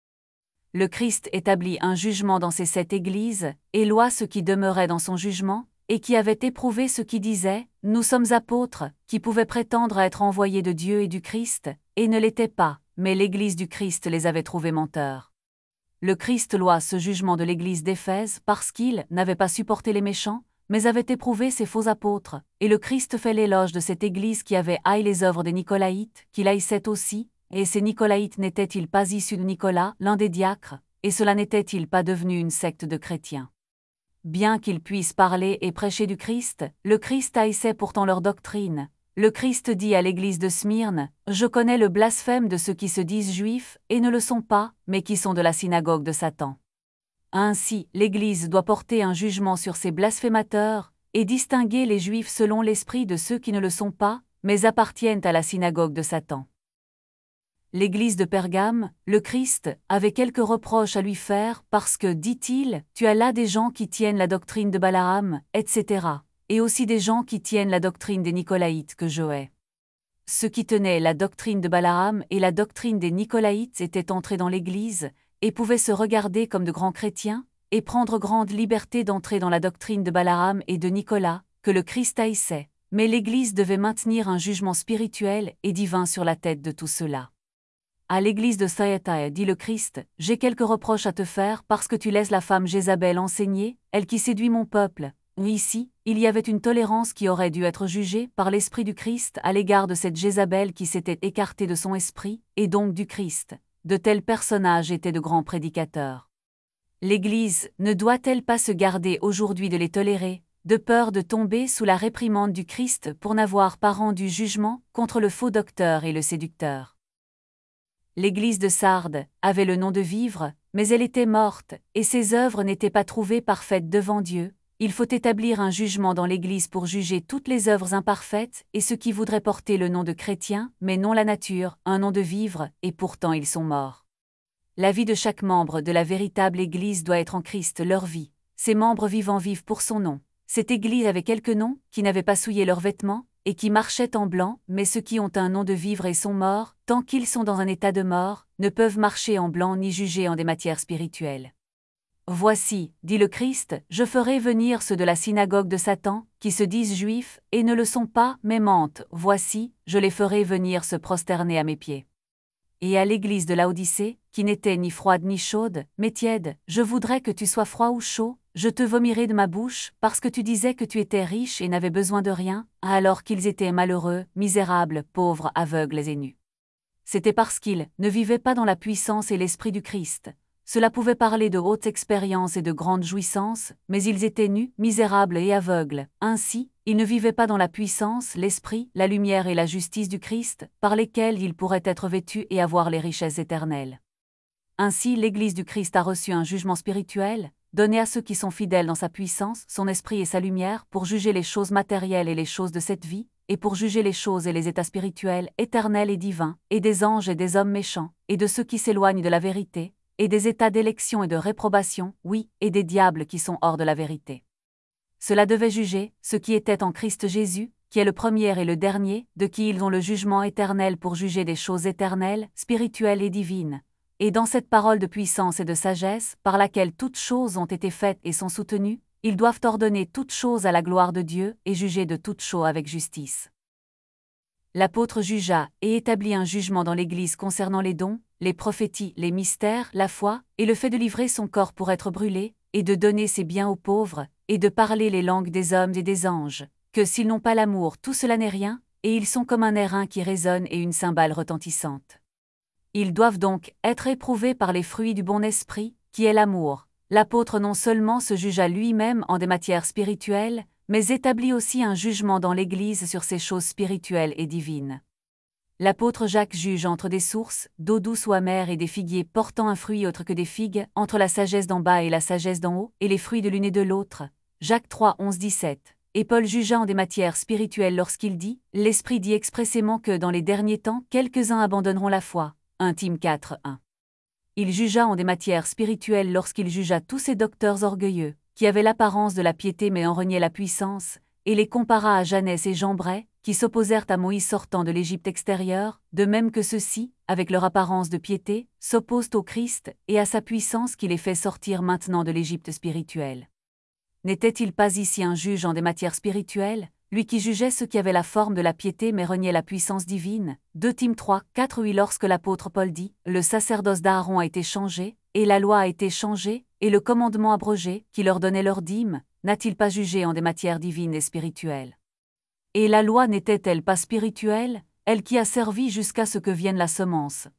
Le Christ établit un jugement dans ces sept églises, et loi ceux qui demeuraient dans son jugement, et qui avaient éprouvé ceux qui disaient « Nous sommes apôtres », qui pouvaient prétendre à être envoyés de Dieu et du Christ, et ne l'étaient pas, mais l'Église du Christ les avait trouvés menteurs. Le Christ loi ce jugement de l'Église d'Éphèse parce qu'il n'avait pas supporté les méchants, mais avait éprouvé ces faux apôtres, et le Christ fait l'éloge de cette Église qui avait haï les œuvres des Nicolaïtes, qu'il haïssait aussi, et ces Nicolaïtes n'étaient-ils pas issus de Nicolas, l'un des diacres, et cela n'était-il pas devenu une secte de chrétiens? Bien qu'ils puissent parler et prêcher du Christ, le Christ haïssait pourtant leur doctrine. Le Christ dit à l'église de Smyrne, « Je connais le blasphème de ceux qui se disent juifs, et ne le sont pas, mais qui sont de la synagogue de Satan. » Ainsi, l'Église doit porter un jugement sur ces blasphémateurs, et distinguer les Juifs selon l'esprit de ceux qui ne le sont pas, mais appartiennent à la synagogue de Satan. L'Église de Pergame, le Christ, avait quelques reproches à lui faire parce que, dit-il, tu as là des gens qui tiennent la doctrine de Balaam, et cetera, et aussi des gens qui tiennent la doctrine des Nicolaïtes que je hais. Ceux qui tenaient la doctrine de Balaam et la doctrine des Nicolaïtes étaient entrés dans l'Église, et pouvaient se regarder comme de grands chrétiens, et prendre grande liberté d'entrer dans la doctrine de Balaam et de Nicolas, que le Christ haïssait, mais l'Église devait maintenir un jugement spirituel et divin sur la tête de tout cela. À l'église de Thyatire dit le Christ, « J'ai quelques reproches à te faire parce que tu laisses la femme Jézabel enseigner, elle qui séduit mon peuple. » Ici, il y avait une tolérance qui aurait dû être jugée par l'Esprit du Christ à l'égard de cette Jézabel qui s'était écartée de son esprit, et donc du Christ. De tels personnages étaient de grands prédicateurs. L'Église ne doit-elle pas se garder aujourd'hui de les tolérer, de peur de tomber sous la réprimande du Christ pour n'avoir pas rendu jugement contre le faux docteur et le séducteur? L'Église de Sardes avait le nom de vivre, mais elle était morte, et ses œuvres n'étaient pas trouvées parfaites devant Dieu. Il faut établir un jugement dans l'Église pour juger toutes les œuvres imparfaites et ceux qui voudraient porter le nom de chrétien, mais non la nature, un nom de vivre, et pourtant ils sont morts. La vie de chaque membre de la véritable Église doit être en Christ leur vie. Ses membres vivants vivent pour son nom. Cette Église avait quelques noms, qui n'avaient pas souillé leurs vêtements, et qui marchaient en blanc, mais ceux qui ont un nom de vivre et sont morts, tant qu'ils sont dans un état de mort, ne peuvent marcher en blanc ni juger en des matières spirituelles. Voici, dit le Christ, je ferai venir ceux de la synagogue de Satan, qui se disent juifs, et ne le sont pas, mais mentent. Voici, je les ferai venir se prosterner à mes pieds. Et à l'église de Laodicée, qui n'était ni froide ni chaude, mais tiède, je voudrais que tu sois froid ou chaud, je te vomirai de ma bouche, parce que tu disais que tu étais riche et n'avais besoin de rien, alors qu'ils étaient malheureux, misérables, pauvres, aveugles et nus. C'était parce qu'ils ne vivaient pas dans la puissance et l'esprit du Christ. Cela pouvait parler de hautes expériences et de grandes jouissances, mais ils étaient nus, misérables et aveugles. Ainsi, ils ne vivaient pas dans la puissance, l'esprit, la lumière et la justice du Christ, par lesquels ils pourraient être vêtus et avoir les richesses éternelles. Ainsi, l'Église du Christ a reçu un jugement spirituel, donné à ceux qui sont fidèles dans sa puissance, son esprit et sa lumière, pour juger les choses matérielles et les choses de cette vie, et pour juger les choses et les états spirituels, éternels et divins, et des anges et des hommes méchants, et de ceux qui s'éloignent de la vérité, et des états d'élection et de réprobation, oui, et des diables qui sont hors de la vérité. Cela devait juger ceux qui étaient en Christ Jésus, qui est le premier et le dernier, de qui ils ont le jugement éternel pour juger des choses éternelles, spirituelles et divines. Et dans cette parole de puissance et de sagesse, par laquelle toutes choses ont été faites et sont soutenues, ils doivent ordonner toutes choses à la gloire de Dieu et juger de toutes choses avec justice. L'apôtre jugea et établit un jugement dans l'Église concernant les dons, les prophéties, les mystères, la foi, et le fait de livrer son corps pour être brûlé, et de donner ses biens aux pauvres, et de parler les langues des hommes et des anges, que s'ils n'ont pas l'amour tout cela n'est rien, et ils sont comme un airain qui résonne et une cymbale retentissante. Ils doivent donc être éprouvés par les fruits du bon esprit, qui est l'amour. L'apôtre non seulement se jugea lui-même en des matières spirituelles, mais établit aussi un jugement dans l'Église sur ces choses spirituelles et divines. L'apôtre Jacques juge entre des sources, d'eau douce ou amère et des figuiers portant un fruit autre que des figues, entre la sagesse d'en bas et la sagesse d'en haut, et les fruits de l'une et de l'autre. Jacques trois, onze, dix-sept. Et Paul jugea en des matières spirituelles lorsqu'il dit « L'Esprit dit expressément que dans les derniers temps, quelques-uns abandonneront la foi. » un Tim quatre, un. Il jugea en des matières spirituelles lorsqu'il jugea tous ces docteurs orgueilleux, qui avaient l'apparence de la piété mais en reniaient la puissance, et les compara à Janès et Jambres, qui s'opposèrent à Moïse sortant de l'Égypte extérieure, de même que ceux-ci, avec leur apparence de piété, s'opposent au Christ et à sa puissance qui les fait sortir maintenant de l'Égypte spirituelle. N'était-il pas ici un juge en des matières spirituelles, lui qui jugeait ceux qui avaient la forme de la piété mais reniaient la puissance divine? deux Tim trois, quatre. Oui, lorsque l'apôtre Paul dit « Le sacerdoce d'Aaron a été changé, et la loi a été changée, et le commandement abrogé, qui leur donnait leur dîme, n'a-t-il pas jugé en des matières divines et spirituelles? Et la loi n'était-elle pas spirituelle, elle qui a servi jusqu'à ce que vienne la semence?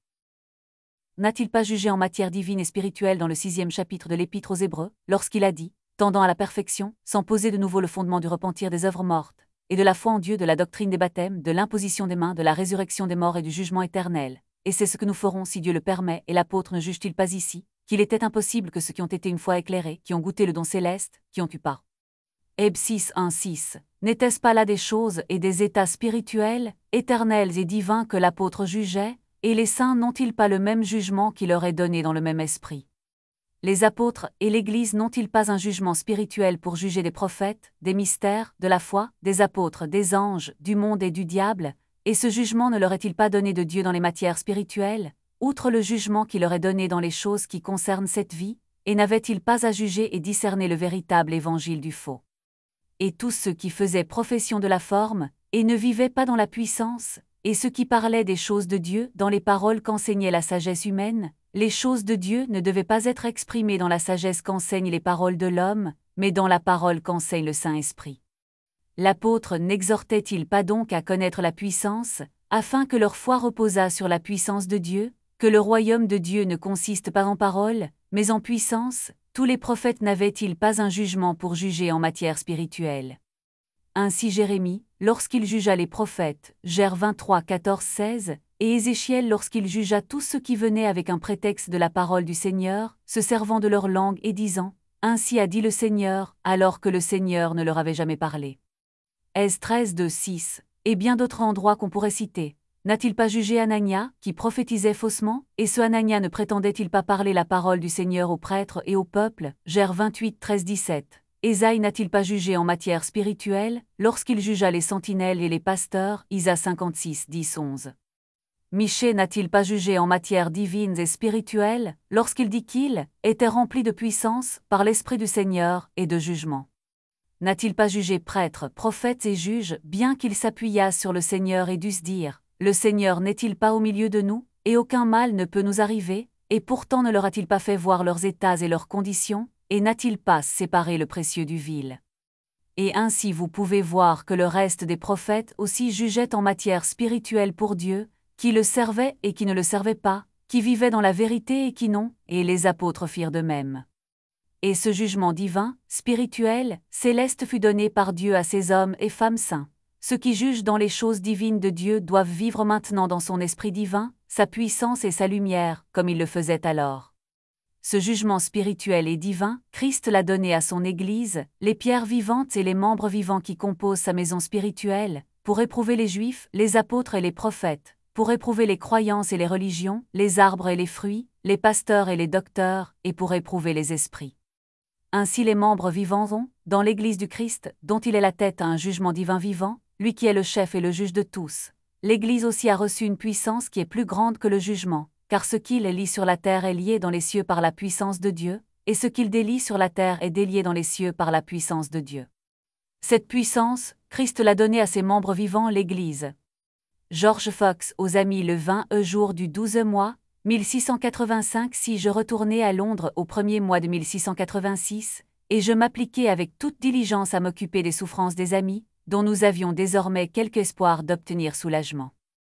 N'a-t-il pas jugé en matière divine et spirituelle dans le sixième chapitre de l'Épître aux Hébreux, lorsqu'il a dit, tendant à la perfection, sans poser de nouveau le fondement du repentir des œuvres mortes, et de la foi en Dieu, de la doctrine des baptêmes, de l'imposition des mains, de la résurrection des morts et du jugement éternel. Et c'est ce que nous ferons si Dieu le permet, et l'apôtre ne juge-t-il pas ici, qu'il était impossible que ceux qui ont été une fois éclairés, qui ont goûté le don céleste, qui ont eu part. Héb six, un, six. N'était-ce pas là des choses et des états spirituels, éternels et divins que l'apôtre jugeait, et les saints n'ont-ils pas le même jugement qui leur est donné dans le même esprit? Les apôtres et l'Église n'ont-ils pas un jugement spirituel pour juger des prophètes, des mystères, de la foi, des apôtres, des anges, du monde et du diable? Et ce jugement ne leur est-il pas donné de Dieu dans les matières spirituelles, outre le jugement qui leur est donné dans les choses qui concernent cette vie, et n'avaient-ils pas à juger et discerner le véritable évangile du faux? Et tous ceux qui faisaient profession de la forme, et ne vivaient pas dans la puissance, et ceux qui parlaient des choses de Dieu dans les paroles qu'enseignait la sagesse humaine, les choses de Dieu ne devaient pas être exprimées dans la sagesse qu'enseignent les paroles de l'homme, mais dans la parole qu'enseigne le Saint-Esprit. L'apôtre n'exhortait-il pas donc à connaître la puissance, afin que leur foi reposât sur la puissance de Dieu, que le royaume de Dieu ne consiste pas en parole, mais en puissance? Tous les prophètes n'avaient-ils pas un jugement pour juger en matière spirituelle? Ainsi Jérémie, lorsqu'il jugea les prophètes, Jer vingt-trois, quatorze, seize, et Ézéchiel lorsqu'il jugea tous ceux qui venaient avec un prétexte de la parole du Seigneur, se servant de leur langue et disant « Ainsi a dit le Seigneur », alors que le Seigneur ne leur avait jamais parlé. Èse treize, deux, six, et bien d'autres endroits qu'on pourrait citer. N'a-t-il pas jugé Anania, qui prophétisait faussement, et ce Anania ne prétendait-il pas parler la parole du Seigneur aux prêtres et au peuple? Jer vingt-huit, treize, dix-sept. Ésaïe n'a-t-il pas jugé en matière spirituelle, lorsqu'il jugea les sentinelles et les pasteurs? Isaïe cinquante-six, dix, onze. Michée n'a-t-il pas jugé en matière divine et spirituelle, lorsqu'il dit qu'il était rempli de puissance par l'Esprit du Seigneur et de jugement? N'a-t-il pas jugé prêtres, prophètes et juges, bien qu'il s'appuyât sur le Seigneur et dût dire « Le Seigneur n'est-il pas au milieu de nous, et aucun mal ne peut nous arriver ?» Et pourtant ne leur a-t-il pas fait voir leurs états et leurs conditions, et n'a-t-il pas séparé le précieux du vil? Et ainsi vous pouvez voir que le reste des prophètes aussi jugeaient en matière spirituelle pour Dieu, qui le servaient et qui ne le servaient pas, qui vivaient dans la vérité et qui non, et les apôtres firent de même. Et ce jugement divin, spirituel, céleste fut donné par Dieu à ces hommes et femmes saints. Ceux qui jugent dans les choses divines de Dieu doivent vivre maintenant dans son esprit divin, sa puissance et sa lumière, comme ils le faisaient alors. Ce jugement spirituel et divin, Christ l'a donné à son Église, les pierres vivantes et les membres vivants qui composent sa maison spirituelle, pour éprouver les Juifs, les apôtres et les prophètes, pour éprouver les croyances et les religions, les arbres et les fruits, les pasteurs et les docteurs, et pour éprouver les esprits. Ainsi les membres vivants ont, dans l'Église du Christ, dont il est la tête, un jugement divin vivant, lui qui est le chef et le juge de tous. L'Église aussi a reçu une puissance qui est plus grande que le jugement, car ce qu'il lie sur la terre est lié dans les cieux par la puissance de Dieu, et ce qu'il délie sur la terre est délié dans les cieux par la puissance de Dieu. Cette puissance, Christ l'a donnée à ses membres vivants, l'Église. George Fox aux amis le vingt e jour du douze mois, mille six cent quatre-vingt-cinq. Si je retournais à Londres au premier mois de mille six cent quatre-vingt-six, et je m'appliquais avec toute diligence à m'occuper des souffrances des amis, dont nous avions désormais quelque espoir d'obtenir soulagement.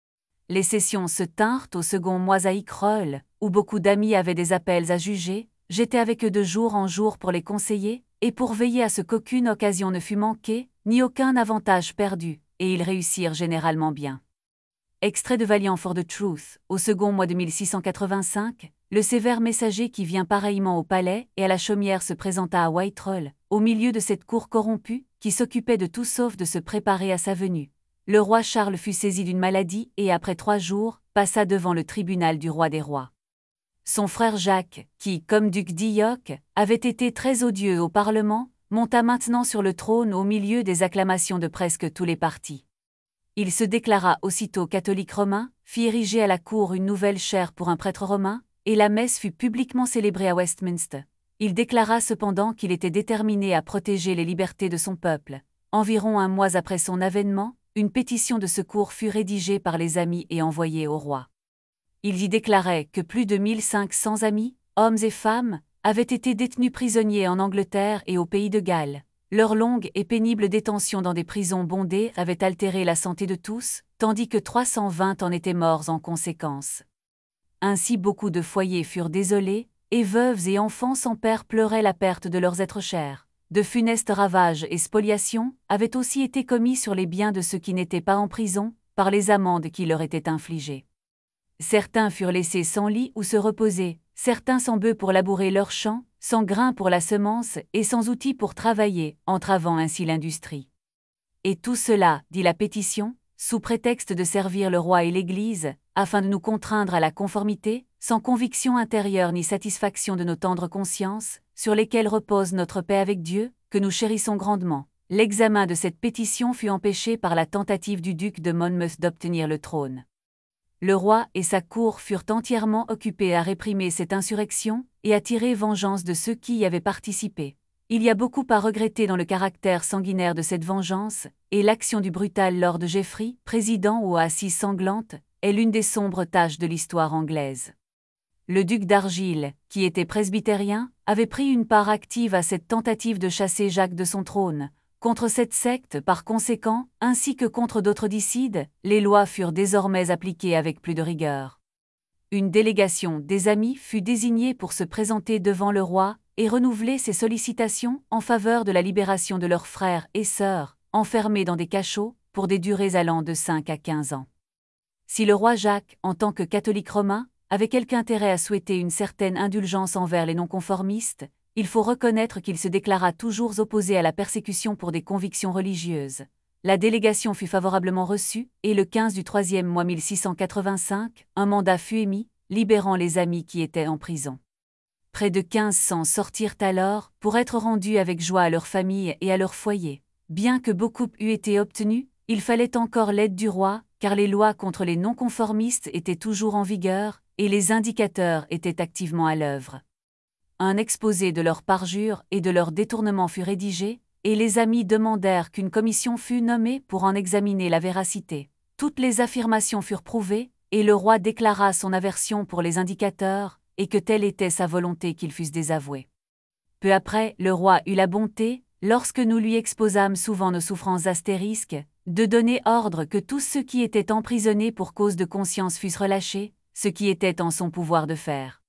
Les sessions se tinrent au second mosaïque roll, où beaucoup d'amis avaient des appels à juger. J'étais avec eux de jour en jour pour les conseiller, et pour veiller à ce qu'aucune occasion ne fût manquée, ni aucun avantage perdu, et ils réussirent généralement bien. Extrait de Valiant for the Truth, au second mois de mille six cent quatre-vingt-cinq, le sévère messager qui vient pareillement au palais et à la chaumière se présenta à Whitehall, au milieu de cette cour corrompue, qui s'occupait de tout sauf de se préparer à sa venue. Le roi Charles fut saisi d'une maladie et après trois jours, passa devant le tribunal du roi des rois. Son frère Jacques, qui, comme duc d'York, avait été très odieux au Parlement, monta maintenant sur le trône au milieu des acclamations de presque tous les partis. Il se déclara aussitôt catholique romain, fit ériger à la cour une nouvelle chaire pour un prêtre romain, et la messe fut publiquement célébrée à Westminster. Il déclara cependant qu'il était déterminé à protéger les libertés de son peuple. Environ un mois après son avènement, une pétition de secours fut rédigée par les amis et envoyée au roi. Il y déclarait que plus de mille cinq cents amis, hommes et femmes, avaient été détenus prisonniers en Angleterre et au pays de Galles. Leur longue et pénible détention dans des prisons bondées avait altéré la santé de tous, tandis que trois cent vingt en étaient morts en conséquence. Ainsi beaucoup de foyers furent désolés, et veuves et enfants sans père pleuraient la perte de leurs êtres chers. De funestes ravages et spoliations avaient aussi été commis sur les biens de ceux qui n'étaient pas en prison, par les amendes qui leur étaient infligées. Certains furent laissés sans lit où se reposer, certains sans bœufs pour labourer leurs champs, sans grains pour la semence et sans outils pour travailler, entravant ainsi l'industrie. Et tout cela, dit la pétition, sous prétexte de servir le roi et l'Église, afin de nous contraindre à la conformité, sans conviction intérieure ni satisfaction de nos tendres consciences, sur lesquelles repose notre paix avec Dieu, que nous chérissons grandement. L'examen de cette pétition fut empêché par la tentative du duc de Monmouth d'obtenir le trône. Le roi et sa cour furent entièrement occupés à réprimer cette insurrection et à tirer vengeance de ceux qui y avaient participé. Il y a beaucoup à regretter dans le caractère sanguinaire de cette vengeance, et l'action du brutal Lord Jeffrey, président aux assises sanglantes, est l'une des sombres taches de l'histoire anglaise. Le duc d'Argyll, qui était presbytérien, avait pris une part active à cette tentative de chasser Jacques de son trône. Contre cette secte, par conséquent, ainsi que contre d'autres dicides, les lois furent désormais appliquées avec plus de rigueur. Une délégation des amis fut désignée pour se présenter devant le roi et renouveler ses sollicitations en faveur de la libération de leurs frères et sœurs, enfermés dans des cachots, pour des durées allant de cinq à quinze ans. Si le roi Jacques, en tant que catholique romain, avait quelque intérêt à souhaiter une certaine indulgence envers les non-conformistes, il faut reconnaître qu'il se déclara toujours opposé à la persécution pour des convictions religieuses. La délégation fut favorablement reçue, et le quinze du troisième mois mille six cent quatre-vingt-cinq, un mandat fut émis, libérant les amis qui étaient en prison. Près de quinze cents sortirent alors, pour être rendus avec joie à leurs familles et à leurs foyers. Bien que beaucoup eût été obtenu, il fallait encore l'aide du roi, car les lois contre les non-conformistes étaient toujours en vigueur, et les indicateurs étaient activement à l'œuvre. Un exposé de leur parjure et de leur détournement fut rédigé, et les amis demandèrent qu'une commission fût nommée pour en examiner la véracité. Toutes les affirmations furent prouvées, et le roi déclara son aversion pour les indicateurs, et que telle était sa volonté qu'ils fussent désavoués. Peu après, le roi eut la bonté, lorsque nous lui exposâmes souvent nos souffrances astérisques, de donner ordre que tous ceux qui étaient emprisonnés pour cause de conscience fussent relâchés, ce qui était en son pouvoir de faire.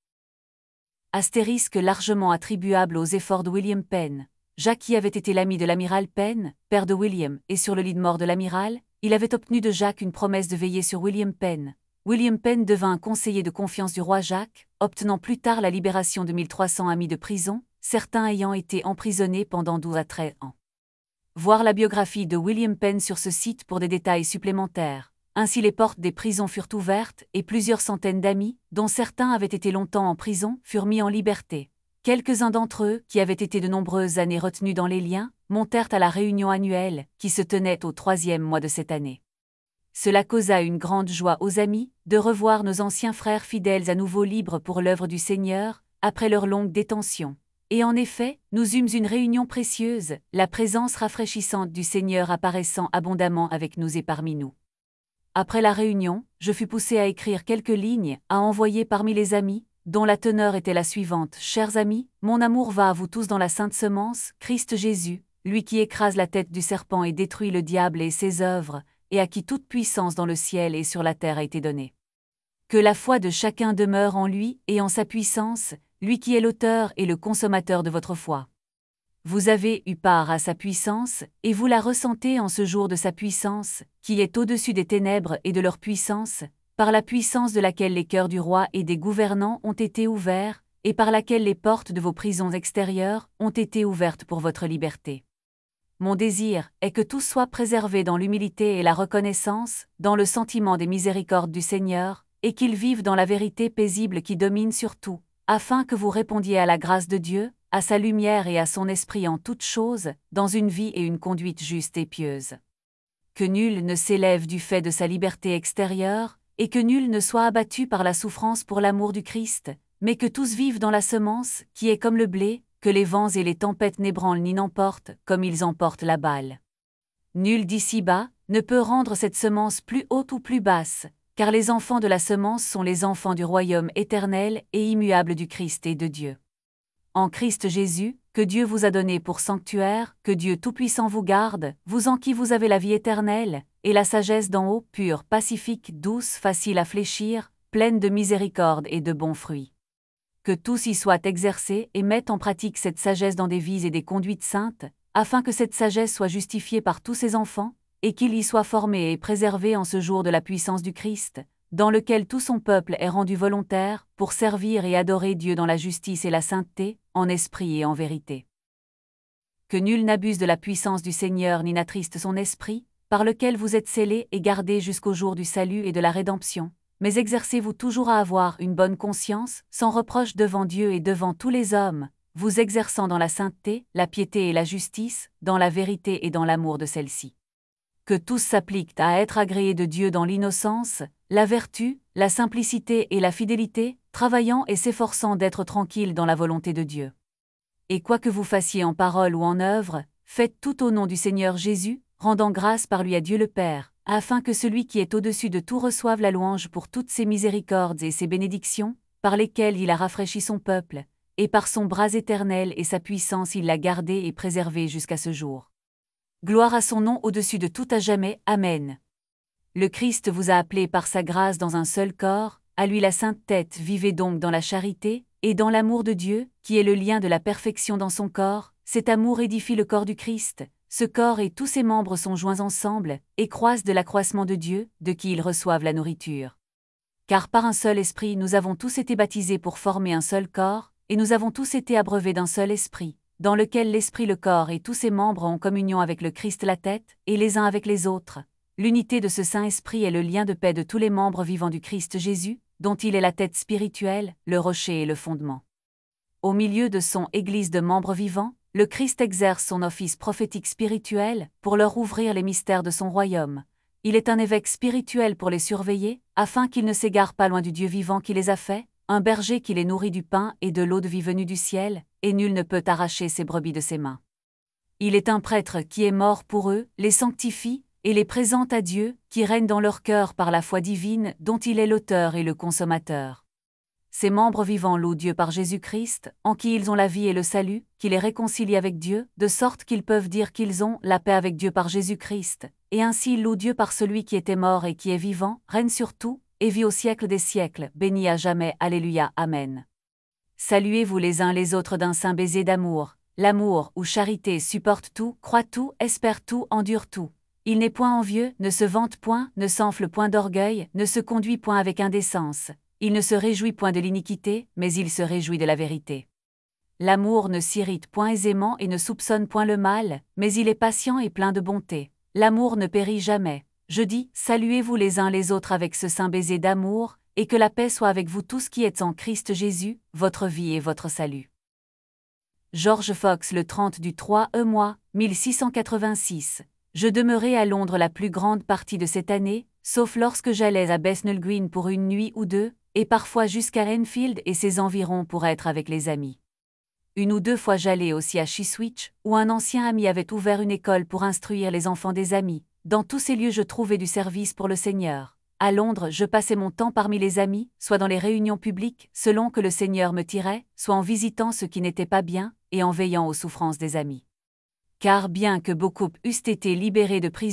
Astérisque largement attribuable aux efforts de William Penn. Jacques qui avait été l'ami de l'amiral Penn, père de William, et sur le lit de mort de l'amiral, il avait obtenu de Jacques une promesse de veiller sur William Penn. William Penn devint un conseiller de confiance du roi Jacques, obtenant plus tard la libération de mille trois cents amis de prison, certains ayant été emprisonnés pendant douze à treize ans. Voir la biographie de William Penn sur ce site pour des détails supplémentaires. Ainsi les portes des prisons furent ouvertes et plusieurs centaines d'amis, dont certains avaient été longtemps en prison, furent mis en liberté. Quelques-uns d'entre eux, qui avaient été de nombreuses années retenus dans les liens, montèrent à la réunion annuelle, qui se tenait au troisième mois de cette année. Cela causa une grande joie aux amis, de revoir nos anciens frères fidèles à nouveau libres pour l'œuvre du Seigneur, après leur longue détention. Et en effet, nous eûmes une réunion précieuse, la présence rafraîchissante du Seigneur apparaissant abondamment avec nous et parmi nous. Après la réunion, je fus poussé à écrire quelques lignes, à envoyer parmi les amis, dont la teneur était la suivante. Chers amis, mon amour va à vous tous dans la sainte semence, Christ Jésus, lui qui écrase la tête du serpent et détruit le diable et ses œuvres, et à qui toute puissance dans le ciel et sur la terre a été donnée. Que la foi de chacun demeure en lui et en sa puissance, lui qui est l'auteur et le consommateur de votre foi. Vous avez eu part à sa puissance, et vous la ressentez en ce jour de sa puissance, qui est au-dessus des ténèbres et de leur puissance, par la puissance de laquelle les cœurs du roi et des gouvernants ont été ouverts, et par laquelle les portes de vos prisons extérieures ont été ouvertes pour votre liberté. Mon désir est que tous soient préservés dans l'humilité et la reconnaissance, dans le sentiment des miséricordes du Seigneur, et qu'ils vivent dans la vérité paisible qui domine sur tout, afin que vous répondiez à la grâce de Dieu, à sa lumière et à son esprit en toutes choses, dans une vie et une conduite juste et pieuse. Que nul ne s'élève du fait de sa liberté extérieure, et que nul ne soit abattu par la souffrance pour l'amour du Christ, mais que tous vivent dans la semence, qui est comme le blé, que les vents et les tempêtes n'ébranlent ni n'emportent, comme ils emportent la balle. Nul d'ici-bas ne peut rendre cette semence plus haute ou plus basse, car les enfants de la semence sont les enfants du royaume éternel et immuable du Christ et de Dieu. En Christ Jésus, que Dieu vous a donné pour sanctuaire, que Dieu Tout-Puissant vous garde, vous en qui vous avez la vie éternelle, et la sagesse d'en haut, pure, pacifique, douce, facile à fléchir, pleine de miséricorde et de bons fruits. Que tous y soient exercés et mettent en pratique cette sagesse dans des vies et des conduites saintes, afin que cette sagesse soit justifiée par tous ses enfants, et qu'il y soit formé et préservé en ce jour de la puissance du Christ, dans lequel tout son peuple est rendu volontaire, pour servir et adorer Dieu dans la justice et la sainteté, en esprit et en vérité. Que nul n'abuse de la puissance du Seigneur ni n'attriste son esprit, par lequel vous êtes scellés et gardés jusqu'au jour du salut et de la rédemption, mais exercez-vous toujours à avoir une bonne conscience, sans reproche devant Dieu et devant tous les hommes, vous exerçant dans la sainteté, la piété et la justice, dans la vérité et dans l'amour de celle-ci. Que tous s'appliquent à être agréés de Dieu dans l'innocence, la vertu, la simplicité et la fidélité, travaillant et s'efforçant d'être tranquilles dans la volonté de Dieu. Et quoi que vous fassiez en parole ou en œuvre, faites tout au nom du Seigneur Jésus, rendant grâce par lui à Dieu le Père, afin que celui qui est au-dessus de tout reçoive la louange pour toutes ses miséricordes et ses bénédictions, par lesquelles il a rafraîchi son peuple, et par son bras éternel et sa puissance il l'a gardé et préservé jusqu'à ce jour. Gloire à son nom au-dessus de tout à jamais. Amen. Le Christ vous a appelé par sa grâce dans un seul corps, à lui la sainte tête. Vivez donc dans la charité, et dans l'amour de Dieu, qui est le lien de la perfection dans son corps. Cet amour édifie le corps du Christ. Ce corps et tous ses membres sont joints ensemble, et croissent de l'accroissement de Dieu, de qui ils reçoivent la nourriture. Car par un seul esprit nous avons tous été baptisés pour former un seul corps, et nous avons tous été abreuvés d'un seul esprit, dans lequel l'esprit, le corps et tous ses membres ont communion avec le Christ la tête, et les uns avec les autres. L'unité de ce Saint-Esprit est le lien de paix de tous les membres vivants du Christ Jésus, dont il est la tête spirituelle, le rocher et le fondement. Au milieu de son Église de membres vivants, le Christ exerce son office prophétique spirituel, pour leur ouvrir les mystères de son royaume. Il est un évêque spirituel pour les surveiller, afin qu'ils ne s'égarent pas loin du Dieu vivant qui les a faits, un berger qui les nourrit du pain et de l'eau de vie venue du ciel, et nul ne peut arracher ses brebis de ses mains. Il est un prêtre qui est mort pour eux, les sanctifie, et les présente à Dieu, qui règne dans leur cœur par la foi divine, dont il est l'auteur et le consommateur. Ces membres vivants louent Dieu par Jésus-Christ, en qui ils ont la vie et le salut, qui les réconcilie avec Dieu, de sorte qu'ils peuvent dire qu'ils ont la paix avec Dieu par Jésus-Christ, et ainsi ils louent Dieu par celui qui était mort et qui est vivant, règne sur tout, et vit au siècle des siècles, béni à jamais. Alléluia. Amen. Saluez-vous les uns les autres d'un saint baiser d'amour. L'amour ou charité supporte tout, croit tout, espère tout, endure tout. Il n'est point envieux, ne se vante point, ne s'enfle point d'orgueil, ne se conduit point avec indécence. Il ne se réjouit point de l'iniquité, mais il se réjouit de la vérité. L'amour ne s'irrite point aisément et ne soupçonne point le mal, mais il est patient et plein de bonté. L'amour ne périt jamais. Je dis, saluez-vous les uns les autres avec ce saint baiser d'amour, et que la paix soit avec vous tous qui êtes en Christ Jésus, votre vie et votre salut. George Fox le trente du trois e mois, mille six cent quatre-vingt-six. Je demeurai à Londres la plus grande partie de cette année, sauf lorsque j'allais à Bethnal Green pour une nuit ou deux, et parfois jusqu'à Enfield et ses environs pour être avec les amis. Une ou deux fois j'allais aussi à Chiswick, où un ancien ami avait ouvert une école pour instruire les enfants des amis. Dans tous ces lieux je trouvais du service pour le Seigneur. À Londres je passais mon temps parmi les amis, soit dans les réunions publiques, selon que le Seigneur me tirait, soit en visitant ce qui n'était pas bien, et en veillant aux souffrances des amis. Car bien que beaucoup eussent été libérés de prison,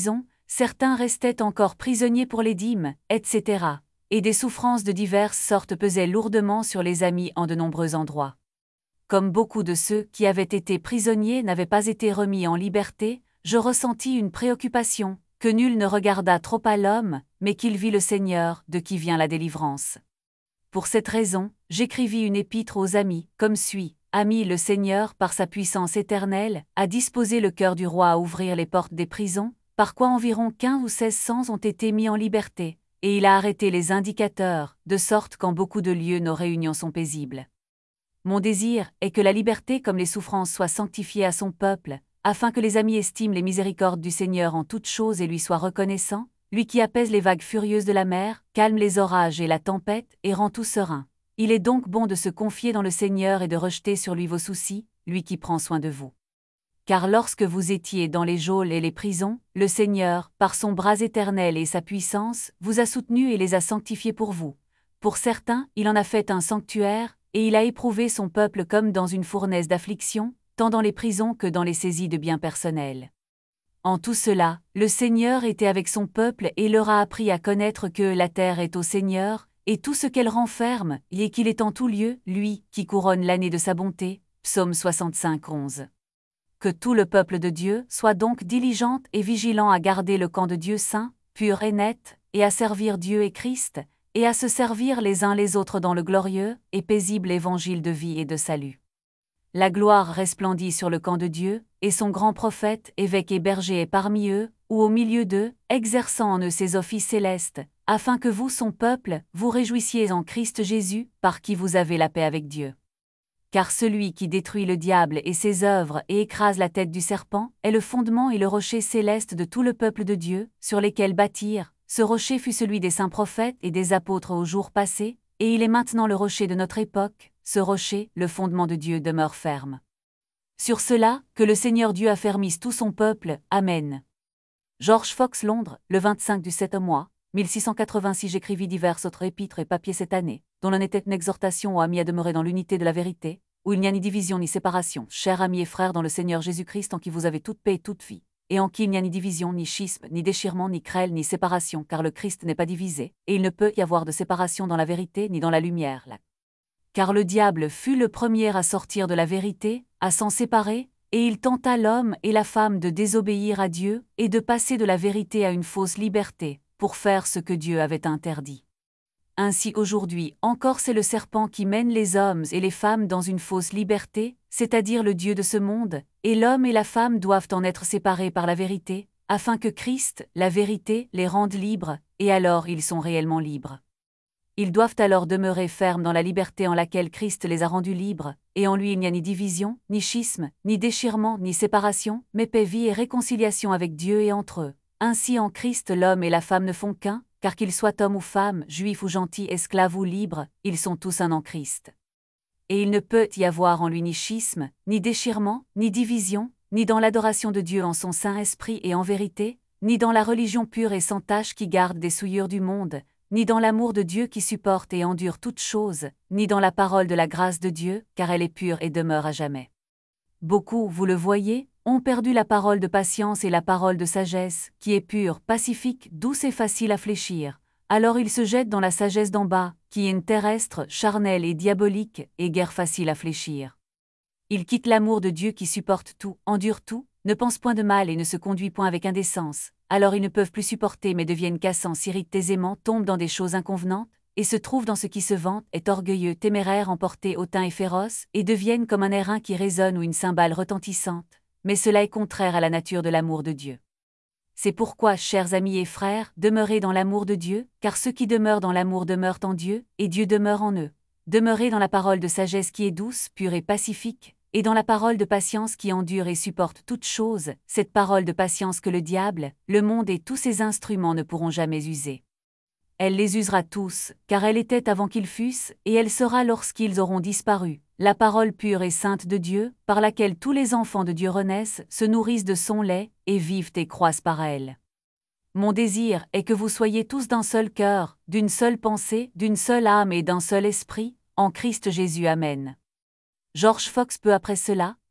certains restaient encore prisonniers pour les dîmes, et cetera. Et des souffrances de diverses sortes pesaient lourdement sur les amis en de nombreux endroits. Comme beaucoup de ceux qui avaient été prisonniers n'avaient pas été remis en liberté, je ressentis une préoccupation, que nul ne regarda trop à l'homme, mais qu'il vit le Seigneur, de qui vient la délivrance. Pour cette raison, j'écrivis une épître aux amis, comme suit. Amis, le Seigneur, par sa puissance éternelle, a disposé le cœur du roi à ouvrir les portes des prisons, par quoi environ quinze ou seize cents ont été mis en liberté, et il a arrêté les indicateurs, de sorte qu'en beaucoup de lieux nos réunions sont paisibles. Mon désir est que la liberté comme les souffrances soient sanctifiées à son peuple, afin que les amis estiment les miséricordes du Seigneur en toutes choses et lui soient reconnaissants, lui qui apaise les vagues furieuses de la mer, calme les orages et la tempête, et rend tout serein. Il est donc bon de se confier dans le Seigneur et de rejeter sur lui vos soucis, lui qui prend soin de vous. Car lorsque vous étiez dans les geôles et les prisons, le Seigneur, par son bras éternel et sa puissance, vous a soutenus et les a sanctifiés pour vous. Pour certains, il en a fait un sanctuaire, et il a éprouvé son peuple comme dans une fournaise d'affliction, tant dans les prisons que dans les saisies de biens personnels. En tout cela, le Seigneur était avec son peuple et leur a appris à connaître que la terre est au Seigneur, et tout ce qu'elle renferme, et qu'il est en tout lieu, lui, qui couronne l'année de sa bonté. Psaume soixante-cinq, onze. Que tout le peuple de Dieu soit donc diligent et vigilant à garder le camp de Dieu saint, pur et net, et à servir Dieu et Christ, et à se servir les uns les autres dans le glorieux et paisible évangile de vie et de salut. La gloire resplendit sur le camp de Dieu, et son grand prophète, évêque et berger est parmi eux, ou au milieu d'eux, exerçant en eux ses offices célestes, afin que vous, son peuple, vous réjouissiez en Christ Jésus, par qui vous avez la paix avec Dieu. Car celui qui détruit le diable et ses œuvres et écrase la tête du serpent, est le fondement et le rocher céleste de tout le peuple de Dieu, sur lesquels bâtir. Ce rocher fut celui des saints prophètes et des apôtres aux jours passés, et il est maintenant le rocher de notre époque. Ce rocher, le fondement de Dieu, demeure ferme. Sur cela, que le Seigneur Dieu affermisse tout son peuple. Amen. George Fox, Londres, le vingt-cinq du septième mois, mille six cent quatre-vingt-six. J'écrivis diverses autres épîtres et papiers cette année, dont l'un était une exhortation aux amis à demeurer dans l'unité de la vérité, où il n'y a ni division ni séparation, chers amis et frères dans le Seigneur Jésus-Christ, en qui vous avez toute paix et toute vie, et en qui il n'y a ni division, ni schisme, ni déchirement, ni querelle, ni séparation, car le Christ n'est pas divisé, et il ne peut y avoir de séparation dans la vérité ni dans la lumière. Là. Car le diable fut le premier à sortir de la vérité, à s'en séparer, et il tenta l'homme et la femme de désobéir à Dieu, et de passer de la vérité à une fausse liberté, pour faire ce que Dieu avait interdit. Ainsi aujourd'hui encore c'est le serpent qui mène les hommes et les femmes dans une fausse liberté, c'est-à-dire le Dieu de ce monde, et l'homme et la femme doivent en être séparés par la vérité, afin que Christ, la vérité, les rende libres, et alors ils sont réellement libres. Ils doivent alors demeurer fermes dans la liberté en laquelle Christ les a rendus libres, et en lui il n'y a ni division, ni schisme, ni déchirement, ni séparation, mais paix, vie et réconciliation avec Dieu et entre eux. Ainsi en Christ l'homme et la femme ne font qu'un, car qu'ils soient hommes ou femmes, juifs ou gentils, esclaves ou libres, ils sont tous un en Christ. Et il ne peut y avoir en lui ni schisme, ni déchirement, ni division, ni dans l'adoration de Dieu en son Saint-Esprit et en vérité, ni dans la religion pure et sans tache qui garde des souillures du monde, ni dans l'amour de Dieu qui supporte et endure toutes choses, ni dans la parole de la grâce de Dieu, car elle est pure et demeure à jamais. Beaucoup, vous le voyez, ont perdu la parole de patience et la parole de sagesse, qui est pure, pacifique, douce et facile à fléchir. Alors ils se jettent dans la sagesse d'en bas, qui est terrestre, charnelle et diabolique, et guère facile à fléchir. Ils quittent l'amour de Dieu qui supporte tout, endure tout, ne pense point de mal et ne se conduit point avec indécence. Alors ils ne peuvent plus supporter mais deviennent cassants, s'irritent aisément, tombent dans des choses inconvenantes, et se trouvent dans ce qui se vante, est orgueilleux, téméraire, emporté, hautain et féroce, et deviennent comme un airain qui résonne ou une cymbale retentissante. Mais cela est contraire à la nature de l'amour de Dieu. C'est pourquoi, chers amis et frères, demeurez dans l'amour de Dieu, car ceux qui demeurent dans l'amour demeurent en Dieu, et Dieu demeure en eux. Demeurez dans la parole de sagesse qui est douce, pure et pacifique, et dans la parole de patience qui endure et supporte toutes choses, cette parole de patience que le diable, le monde et tous ses instruments ne pourront jamais user. Elle les usera tous, car elle était avant qu'ils fussent, et elle sera lorsqu'ils auront disparu. La parole pure et sainte de Dieu, par laquelle tous les enfants de Dieu renaissent, se nourrissent de son lait, et vivent et croissent par elle. Mon désir est que vous soyez tous d'un seul cœur, d'une seule pensée, d'une seule âme et d'un seul esprit, en Christ Jésus. Amen. George Fox peu après cela,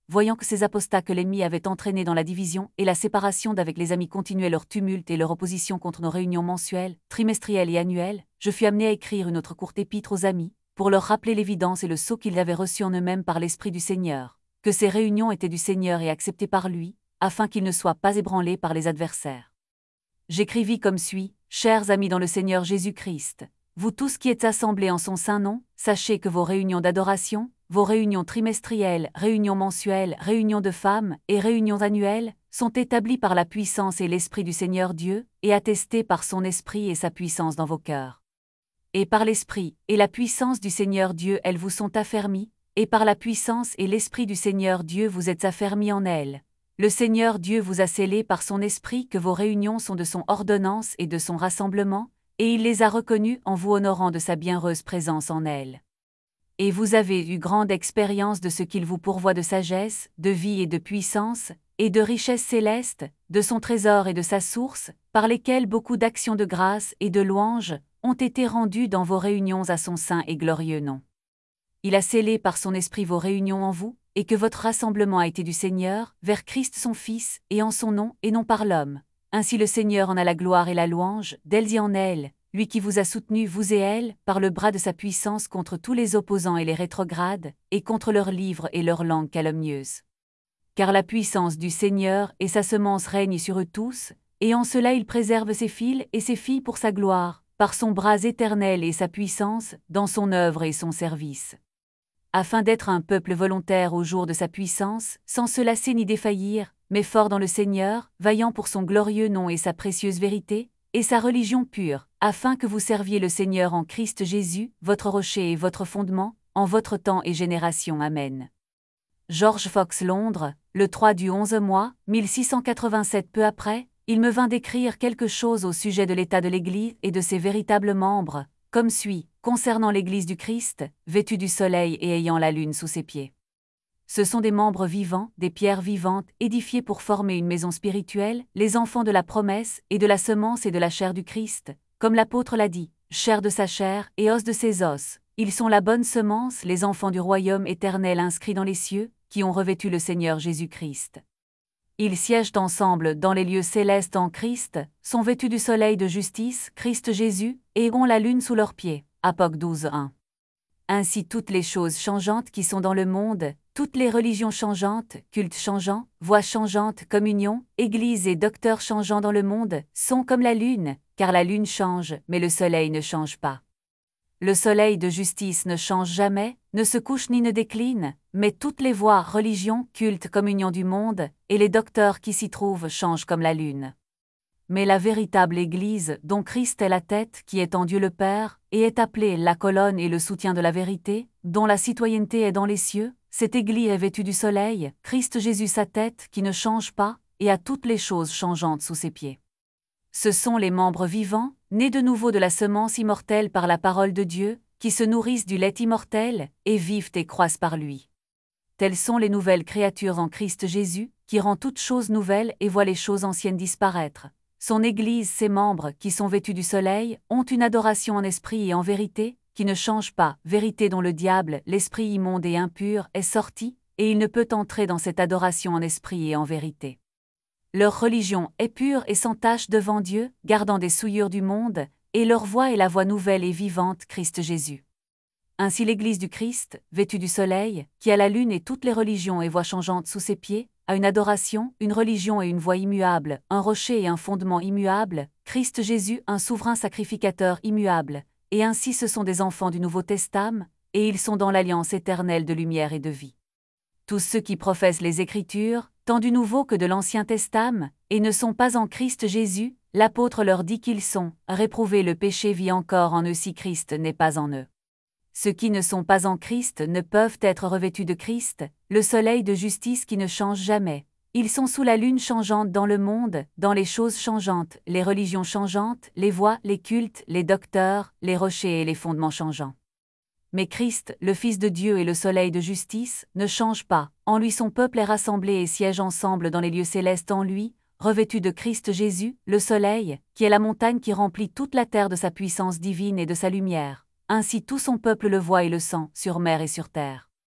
voyant que ces apostats que l'ennemi avait entraînés dans la division et la séparation d'avec les amis continuaient leur tumulte et leur opposition contre nos réunions mensuelles, trimestrielles et annuelles, je fus amené à écrire une autre courte épître aux amis, pour leur rappeler l'évidence et le sceau qu'ils avaient reçu en eux-mêmes par l'Esprit du Seigneur, que ces réunions étaient du Seigneur et acceptées par lui, afin qu'ils ne soient pas ébranlés par les adversaires. J'écrivis comme suit, chers amis dans le Seigneur Jésus-Christ, vous tous qui êtes assemblés en son saint nom, sachez que vos réunions d'adoration, vos réunions trimestrielles, réunions mensuelles, réunions de femmes et réunions annuelles sont établies par la puissance et l'Esprit du Seigneur Dieu et attestées par son Esprit et sa puissance dans vos cœurs. Et par l'Esprit et la puissance du Seigneur Dieu elles vous sont affermies, et par la puissance et l'Esprit du Seigneur Dieu vous êtes affermis en elles. Le Seigneur Dieu vous a scellé par son Esprit que vos réunions sont de son ordonnance et de son rassemblement, et il les a reconnues en vous honorant de sa bienheureuse présence en elles. Et vous avez eu grande expérience de ce qu'il vous pourvoit de sagesse, de vie et de puissance, et de richesses célestes, de son trésor et de sa source, par lesquelles beaucoup d'actions de grâce et de louanges ont été rendues dans vos réunions à son saint et glorieux nom. Il a scellé par son esprit vos réunions en vous, et que votre rassemblement a été du Seigneur, vers Christ son Fils, et en son nom, et non par l'homme. Ainsi le Seigneur en a la gloire et la louange, d'elles et en elles, lui qui vous a soutenu, vous et elles, par le bras de sa puissance contre tous les opposants et les rétrogrades, et contre leurs livres et leurs langues calomnieuses. Car la puissance du Seigneur et sa semence règnent sur eux tous, et en cela il préserve ses fils et ses filles pour sa gloire, par son bras éternel et sa puissance, dans son œuvre et son service. Afin d'être un peuple volontaire au jour de sa puissance, sans se lasser ni défaillir, mais fort dans le Seigneur, vaillant pour son glorieux nom et sa précieuse vérité, et sa religion pure, afin que vous serviez le Seigneur en Christ Jésus, votre rocher et votre fondement, en votre temps et génération. Amen. George Fox, Londres, le trois du onze mois, mille six cent quatre-vingt-sept. Peu après, il me vint d'écrire quelque chose au sujet de l'état de l'Église et de ses véritables membres, comme suit, concernant l'Église du Christ, vêtue du soleil et ayant la lune sous ses pieds. Ce sont des membres vivants, des pierres vivantes, édifiées pour former une maison spirituelle, les enfants de la promesse, et de la semence et de la chair du Christ, comme l'apôtre l'a dit, chair de sa chair et os de ses os. Ils sont la bonne semence, les enfants du royaume éternel inscrits dans les cieux, qui ont revêtu le Seigneur Jésus-Christ. Ils siègent ensemble dans les lieux célestes en Christ, sont vêtus du soleil de justice, Christ Jésus, et ont la lune sous leurs pieds. Apoc douze un. Ainsi toutes les choses changeantes qui sont dans le monde, toutes les religions changeantes, cultes changeants, voix changeantes, communions, églises et docteurs changeants dans le monde, sont comme la lune, car la lune change, mais le soleil ne change pas. Le soleil de justice ne change jamais, ne se couche ni ne décline, mais toutes les voies, religions, cultes, communions du monde, et les docteurs qui s'y trouvent changent comme la lune. Mais la véritable Église, dont Christ est la tête, qui est en Dieu le Père, et est appelée la colonne et le soutien de la vérité, dont la citoyenneté est dans les cieux, cette Église est vêtue du soleil, Christ Jésus sa tête, qui ne change pas, et a toutes les choses changeantes sous ses pieds. Ce sont les membres vivants, nés de nouveau de la semence immortelle par la parole de Dieu, qui se nourrissent du lait immortel, et vivent et croissent par lui. Telles sont les nouvelles créatures en Christ Jésus, qui rend toutes choses nouvelles et voit les choses anciennes disparaître. Son Église, ses membres, qui sont vêtus du soleil, ont une adoration en esprit et en vérité, qui ne change pas, vérité dont le diable, l'esprit immonde et impur, est sorti, et il ne peut entrer dans cette adoration en esprit et en vérité. Leur religion est pure et sans tache devant Dieu, gardant des souillures du monde, et leur voix est la voix nouvelle et vivante, Christ Jésus. Ainsi l'Église du Christ, vêtue du soleil, qui a la lune et toutes les religions et voix changeantes sous ses pieds, a une adoration, une religion et une voix immuable, un rocher et un fondement immuable, Christ Jésus un souverain sacrificateur immuable, et ainsi ce sont des enfants du Nouveau Testament, et ils sont dans l'alliance éternelle de lumière et de vie. Tous ceux qui professent les Écritures, tant du Nouveau que de l'Ancien Testament, et ne sont pas en Christ Jésus, l'apôtre leur dit qu'ils sont, réprouvés le péché vit encore en eux si Christ n'est pas en eux. Ceux qui ne sont pas en Christ ne peuvent être revêtus de Christ, le soleil de justice qui ne change jamais. Ils sont sous la lune changeante dans le monde, dans les choses changeantes, les religions changeantes, les voies, les cultes, les docteurs, les rochers et les fondements changeants. Mais Christ, le Fils de Dieu et le soleil de justice, ne change pas. En lui son peuple est rassemblé et siège ensemble dans les lieux célestes en lui, revêtu de Christ Jésus, le soleil, qui est la montagne qui remplit toute la terre de sa puissance divine et de sa lumière. Ainsi tout son peuple le voit et le sent, sur mer et sur terre.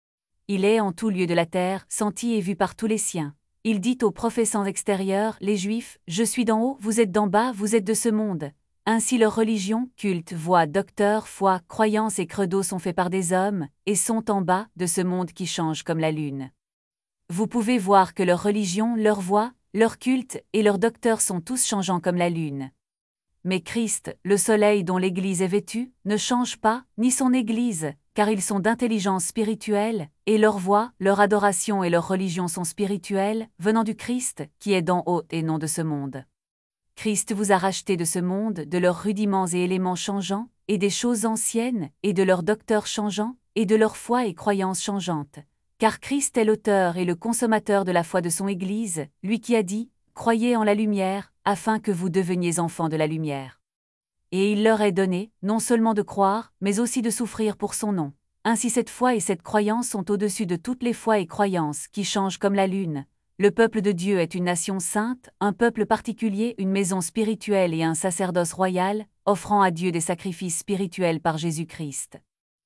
Il est en tout lieu de la terre, senti et vu par tous les siens. Il dit aux professants extérieurs, les Juifs, « Je suis d'en haut, vous êtes d'en bas, vous êtes de ce monde. » Ainsi leur religion, culte, voix, docteur, foi, croyance et credo sont faits par des hommes, et sont en bas de ce monde qui change comme la lune. Vous pouvez voir que leur religion, leur voix, leur culte et leur docteur sont tous changeants comme la lune. Mais Christ, le soleil dont l'Église est vêtue, ne change pas, ni son Église, car ils sont d'intelligence spirituelle, et leur voix, leur adoration et leur religion sont spirituelles, venant du Christ, qui est d'en haut et non de ce monde. Christ vous a racheté de ce monde, de leurs rudiments et éléments changeants, et des choses anciennes, et de leurs docteurs changeants, et de leur foi et croyances changeantes. Car Christ est l'auteur et le consommateur de la foi de son Église, lui qui a dit, « Croyez en la lumière, afin que vous deveniez enfants de la lumière. » Et il leur est donné, non seulement de croire, mais aussi de souffrir pour son nom. Ainsi cette foi et cette croyance sont au-dessus de toutes les foi et croyances qui changent comme la lune. Le peuple de Dieu est une nation sainte, un peuple particulier, une maison spirituelle et un sacerdoce royal, offrant à Dieu des sacrifices spirituels par Jésus-Christ.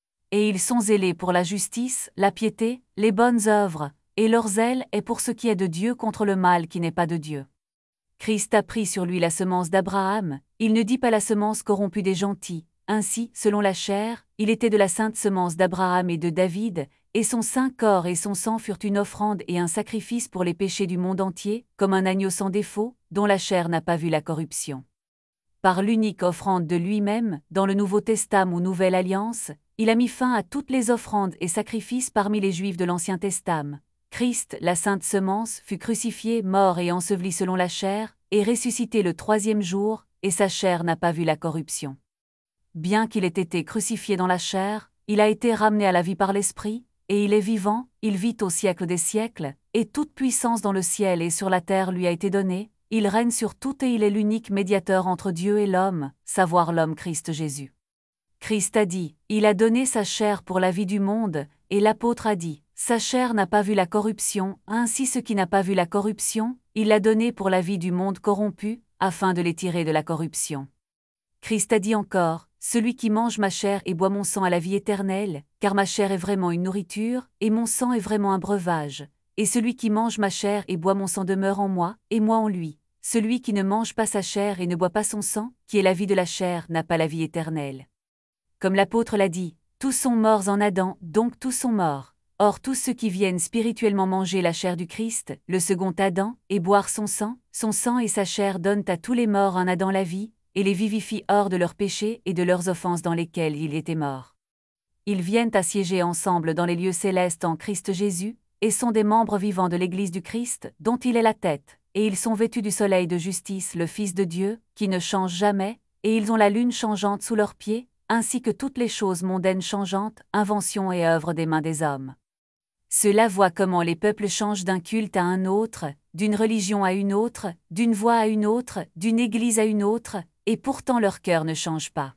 Et ils sont zélés pour la justice, la piété, les bonnes œuvres, et leur zèle est pour ce qui est de Dieu contre le mal qui n'est pas de Dieu. Christ a pris sur lui la semence d'Abraham, il ne dit pas la semence corrompue des gentils. Ainsi, selon la chair, il était de la sainte semence d'Abraham et de David, et son saint corps et son sang furent une offrande et un sacrifice pour les péchés du monde entier, comme un agneau sans défaut, dont la chair n'a pas vu la corruption. Par l'unique offrande de lui-même, dans le Nouveau Testament ou Nouvelle Alliance, il a mis fin à toutes les offrandes et sacrifices parmi les Juifs de l'Ancien Testament. Christ, la sainte semence, fut crucifié, mort et enseveli selon la chair, et ressuscité le troisième jour, et sa chair n'a pas vu la corruption. Bien qu'il ait été crucifié dans la chair, il a été ramené à la vie par l'Esprit, et il est vivant, il vit au siècle des siècles, et toute puissance dans le ciel et sur la terre lui a été donnée, il règne sur tout et il est l'unique médiateur entre Dieu et l'homme, savoir l'homme Christ Jésus. Christ a dit, il a donné sa chair pour la vie du monde, et l'apôtre a dit, sa chair n'a pas vu la corruption, ainsi ce qui n'a pas vu la corruption, il l'a donné pour la vie du monde corrompu, afin de les tirer de la corruption. Christ a dit encore, celui qui mange ma chair et boit mon sang a la vie éternelle, car ma chair est vraiment une nourriture, et mon sang est vraiment un breuvage. Et celui qui mange ma chair et boit mon sang demeure en moi, et moi en lui. Celui qui ne mange pas sa chair et ne boit pas son sang, qui est la vie de la chair, n'a pas la vie éternelle. Comme l'apôtre l'a dit, tous sont morts en Adam, donc tous sont morts. Or tous ceux qui viennent spirituellement manger la chair du Christ, le second Adam, et boire son sang, son sang et sa chair donnent à tous les morts en Adam la vie, et les vivifient hors de leurs péchés et de leurs offenses dans lesquelles ils étaient morts. Ils viennent assiéger ensemble dans les lieux célestes en Christ Jésus, et sont des membres vivants de l'Église du Christ, dont il est la tête, et ils sont vêtus du soleil de justice, le Fils de Dieu, qui ne change jamais, et ils ont la lune changeante sous leurs pieds, ainsi que toutes les choses mondaines changeantes, inventions et œuvres des mains des hommes. Ceux-là voient comment les peuples changent d'un culte à un autre, d'une religion à une autre, d'une voie à une autre, d'une église à une autre, et pourtant leur cœur ne change pas.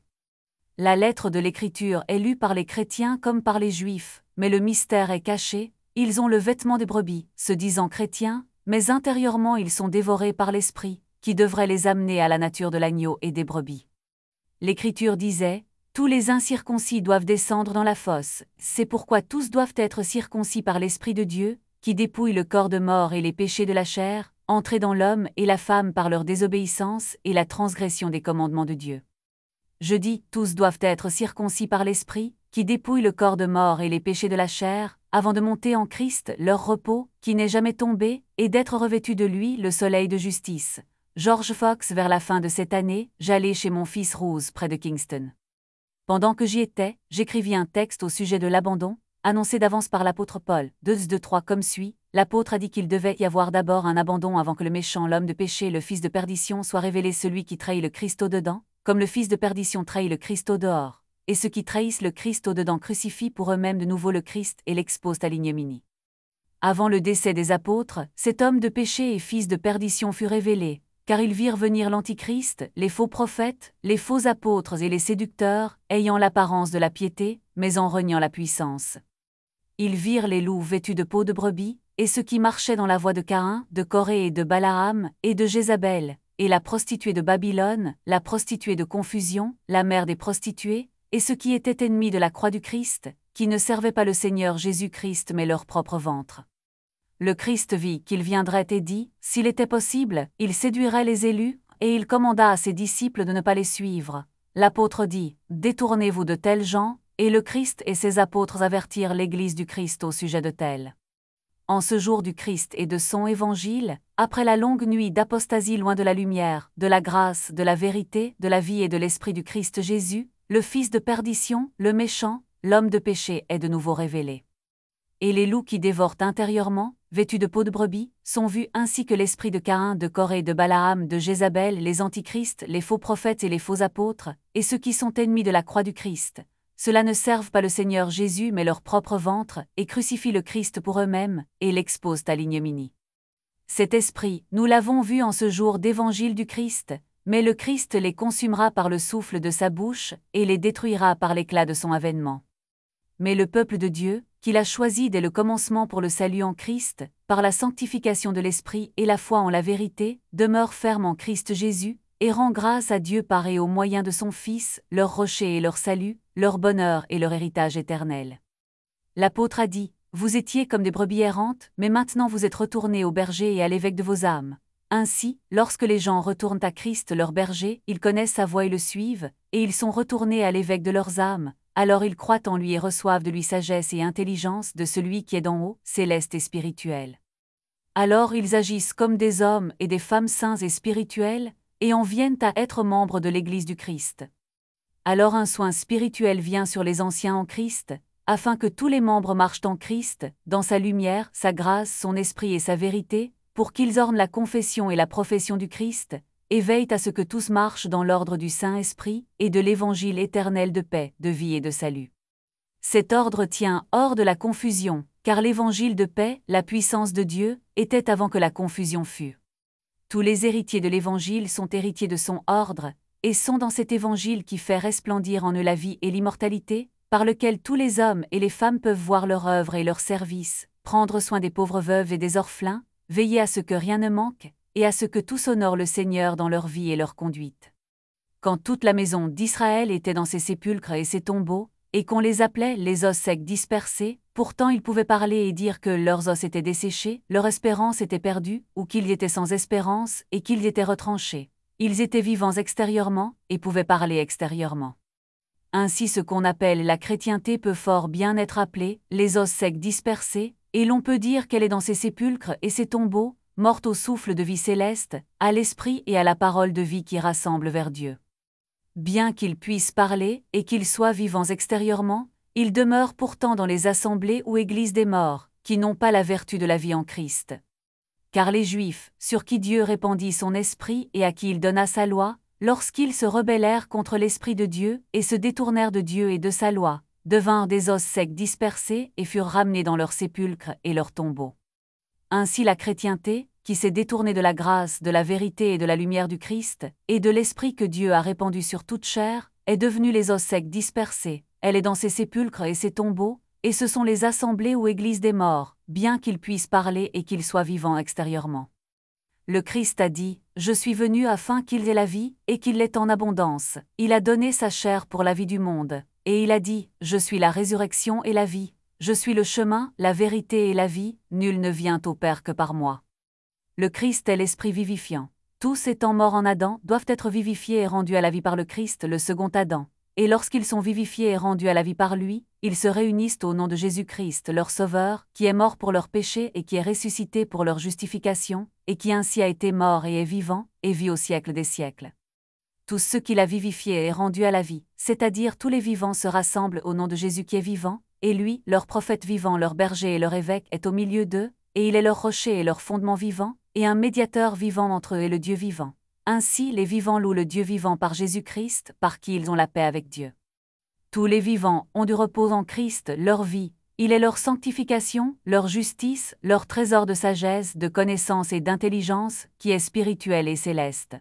La lettre de l'Écriture est lue par les chrétiens comme par les Juifs, mais le mystère est caché, ils ont le vêtement des brebis, se disant chrétiens, mais intérieurement ils sont dévorés par l'Esprit, qui devrait les amener à la nature de l'agneau et des brebis. L'Écriture disait, « Tous les incirconcis doivent descendre dans la fosse, c'est pourquoi tous doivent être circoncis par l'Esprit de Dieu, qui dépouille le corps de mort et les péchés de la chair, entrer dans l'homme et la femme par leur désobéissance et la transgression des commandements de Dieu. » Je dis, tous doivent être circoncis par l'Esprit, qui dépouille le corps de mort et les péchés de la chair, avant de monter en Christ, leur repos, qui n'est jamais tombé, et d'être revêtus de lui, le soleil de justice. George Fox. Vers la fin de cette année, j'allais chez mon fils Rose près de Kingston. Pendant que j'y étais, j'écrivis un texte au sujet de l'abandon, annoncé d'avance par l'apôtre Paul. deux deux trois comme suit, l'apôtre a dit qu'il devait y avoir d'abord un abandon avant que le méchant, l'homme de péché, le fils de perdition soit révélé, celui qui trahit le Christ au-dedans, comme le fils de perdition trahit le Christ au-dehors, et ceux qui trahissent le Christ au-dedans crucifient pour eux-mêmes de nouveau le Christ et l'exposent à l'ignominie. Avant le décès des apôtres, cet homme de péché et fils de perdition fut révélé, car ils virent venir l'Antichrist, les faux prophètes, les faux apôtres et les séducteurs, ayant l'apparence de la piété, mais en reniant la puissance. Ils virent les loups vêtus de peaux de brebis, et ceux qui marchaient dans la voie de Caïn, de Corée et de Balaam, et de Jézabel, et la prostituée de Babylone, la prostituée de confusion, la mère des prostituées, et ceux qui étaient ennemis de la croix du Christ, qui ne servaient pas le Seigneur Jésus-Christ mais leur propre ventre. Le Christ vit qu'il viendrait et dit, s'il était possible, il séduirait les élus, et il commanda à ses disciples de ne pas les suivre. L'apôtre dit, détournez-vous de tels gens, et le Christ et ses apôtres avertirent l'Église du Christ au sujet de tels. En ce jour du Christ et de son évangile, après la longue nuit d'apostasie loin de la lumière, de la grâce, de la vérité, de la vie et de l'Esprit du Christ Jésus, le Fils de perdition, le méchant, l'homme de péché est de nouveau révélé. Et les loups qui dévorent intérieurement, vêtus de peau de brebis, sont vus ainsi que l'esprit de Caïn, de Corée, de Balaam, de Jézabel, les antichrists, les faux prophètes et les faux apôtres, et ceux qui sont ennemis de la croix du Christ. Ceux-là ne servent pas le Seigneur Jésus mais leur propre ventre, et crucifient le Christ pour eux-mêmes, et l'exposent à l'ignominie. Cet esprit, nous l'avons vu en ce jour d'évangile du Christ, mais le Christ les consumera par le souffle de sa bouche, et les détruira par l'éclat de son avènement. Mais le peuple de Dieu, qu'il a choisi dès le commencement pour le salut en Christ, par la sanctification de l'Esprit et la foi en la vérité, demeure ferme en Christ Jésus, et rend grâce à Dieu par et au moyen de son Fils, leur rocher et leur salut, leur bonheur et leur héritage éternel. L'apôtre a dit, vous étiez comme des brebis errantes, mais maintenant vous êtes retournés au berger et à l'évêque de vos âmes. Ainsi, lorsque les gens retournent à Christ leur berger, ils connaissent sa voix et le suivent, et ils sont retournés à l'évêque de leurs âmes. Alors ils croient en lui et reçoivent de lui sagesse et intelligence de celui qui est d'en haut, céleste et spirituel. Alors ils agissent comme des hommes et des femmes saints et spirituels, et en viennent à être membres de l'Église du Christ. Alors un soin spirituel vient sur les anciens en Christ, afin que tous les membres marchent en Christ, dans sa lumière, sa grâce, son esprit et sa vérité, pour qu'ils ornent la confession et la profession du Christ, et veillent à ce que tous marchent dans l'ordre du Saint-Esprit, et de l'Évangile éternel de paix, de vie et de salut. Cet ordre tient hors de la confusion, car l'Évangile de paix, la puissance de Dieu, était avant que la confusion fût. Tous les héritiers de l'Évangile sont héritiers de son ordre, et sont dans cet Évangile qui fait resplendir en eux la vie et l'immortalité, par lequel tous les hommes et les femmes peuvent voir leur œuvre et leur service, prendre soin des pauvres veuves et des orphelins, veiller à ce que rien ne manque, et à ce que tous honorent le Seigneur dans leur vie et leur conduite. Quand toute la maison d'Israël était dans ses sépulcres et ses tombeaux, et qu'on les appelait les os secs dispersés, pourtant ils pouvaient parler et dire que leurs os étaient desséchés, leur espérance était perdue, ou qu'ils étaient sans espérance, et qu'ils étaient retranchés. Ils étaient vivants extérieurement, et pouvaient parler extérieurement. Ainsi ce qu'on appelle la chrétienté peut fort bien être appelée les os secs dispersés, et l'on peut dire qu'elle est dans ses sépulcres et ses tombeaux, morte au souffle de vie céleste, à l'esprit et à la parole de vie qui rassemble vers Dieu. Bien qu'ils puissent parler et qu'ils soient vivants extérieurement, ils demeurent pourtant dans les assemblées ou églises des morts, qui n'ont pas la vertu de la vie en Christ. Car les Juifs, sur qui Dieu répandit son esprit et à qui il donna sa loi, lorsqu'ils se rebellèrent contre l'Esprit de Dieu et se détournèrent de Dieu et de sa loi, devinrent des os secs dispersés et furent ramenés dans leurs sépulcres et leurs tombeaux. Ainsi la chrétienté, qui s'est détournée de la grâce, de la vérité et de la lumière du Christ, et de l'Esprit que Dieu a répandu sur toute chair, est devenue les os secs dispersés, elle est dans ses sépulcres et ses tombeaux, et ce sont les assemblées ou églises des morts, bien qu'ils puissent parler et qu'ils soient vivants extérieurement. Le Christ a dit, « Je suis venu afin qu'ils aient la vie, et qu'ils l'aient en abondance. Il a donné sa chair pour la vie du monde. » Et il a dit, « Je suis la résurrection et la vie. Je suis le chemin, la vérité et la vie, nul ne vient au Père que par moi. » Le Christ est l'Esprit vivifiant. Tous étant morts en Adam doivent être vivifiés et rendus à la vie par le Christ, le second Adam. Et lorsqu'ils sont vivifiés et rendus à la vie par lui, ils se réunissent au nom de Jésus-Christ, leur Sauveur, qui est mort pour leurs péchés et qui est ressuscité pour leur justification, et qui ainsi a été mort et est vivant, et vit au siècle des siècles. Tous ceux qu'il a vivifiés et rendus à la vie, c'est-à-dire tous les vivants se rassemblent au nom de Jésus qui est vivant, et lui, leur prophète vivant, leur berger et leur évêque, est au milieu d'eux, et il est leur rocher et leur fondement vivant, et un médiateur vivant entre eux et le Dieu vivant. Ainsi les vivants louent le Dieu vivant par Jésus-Christ, par qui ils ont la paix avec Dieu. Tous les vivants ont du repos en Christ, leur vie, il est leur sanctification, leur justice, leur trésor de sagesse, de connaissance et d'intelligence, qui est spirituel et céleste.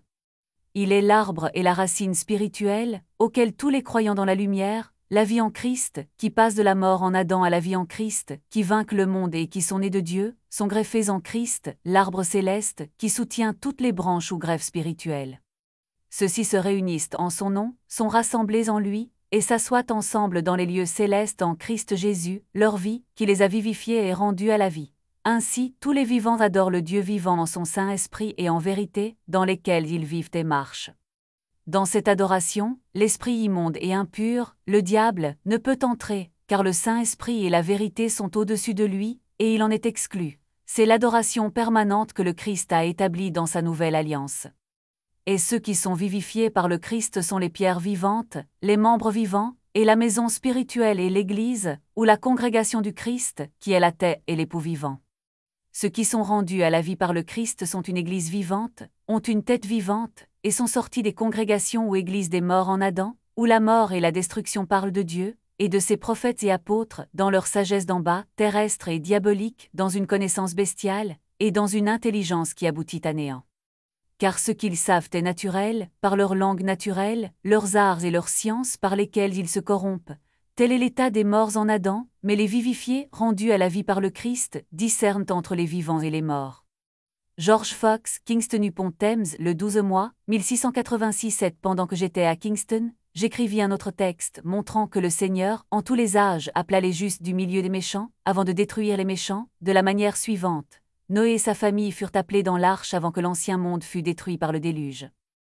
Il est l'arbre et la racine spirituelle, auquel tous les croyants dans la lumière, la vie en Christ, qui passe de la mort en Adam à la vie en Christ, qui vainquent le monde et qui sont nés de Dieu, sont greffés en Christ, l'arbre céleste, qui soutient toutes les branches ou greffes spirituelles. Ceux-ci se réunissent en son nom, sont rassemblés en lui, et s'assoient ensemble dans les lieux célestes en Christ Jésus, leur vie, qui les a vivifiés et rendus à la vie. Ainsi, tous les vivants adorent le Dieu vivant en son Saint-Esprit et en vérité, dans lesquels ils vivent et marchent. Dans cette adoration, l'esprit immonde et impur, le diable, ne peut entrer, car le Saint-Esprit et la vérité sont au-dessus de lui, et il en est exclu. C'est l'adoration permanente que le Christ a établie dans sa nouvelle alliance. Et ceux qui sont vivifiés par le Christ sont les pierres vivantes, les membres vivants, et la maison spirituelle et l'Église, ou la congrégation du Christ, qui est la tête et l'époux vivant. Ceux qui sont rendus à la vie par le Christ sont une Église vivante, ont une tête vivante, et sont sortis des congrégations ou églises des morts en Adam, où la mort et la destruction parlent de Dieu, et de ses prophètes et apôtres, dans leur sagesse d'en bas, terrestre et diabolique, dans une connaissance bestiale, et dans une intelligence qui aboutit à néant. Car ce qu'ils savent est naturel, par leur langue naturelle, leurs arts et leurs sciences par lesquels ils se corrompent. Tel est l'état des morts en Adam, mais les vivifiés, rendus à la vie par le Christ, discernent entre les vivants et les morts. George Fox, Kingston upon Thames, le douze mai mille six cent quatre-vingt-six. Pendant que j'étais à Kingston, j'écrivis un autre texte montrant que le Seigneur, en tous les âges, appela les justes du milieu des méchants, avant de détruire les méchants, de la manière suivante. Noé et sa famille furent appelés dans l'arche avant que l'ancien monde fût détruit par le déluge.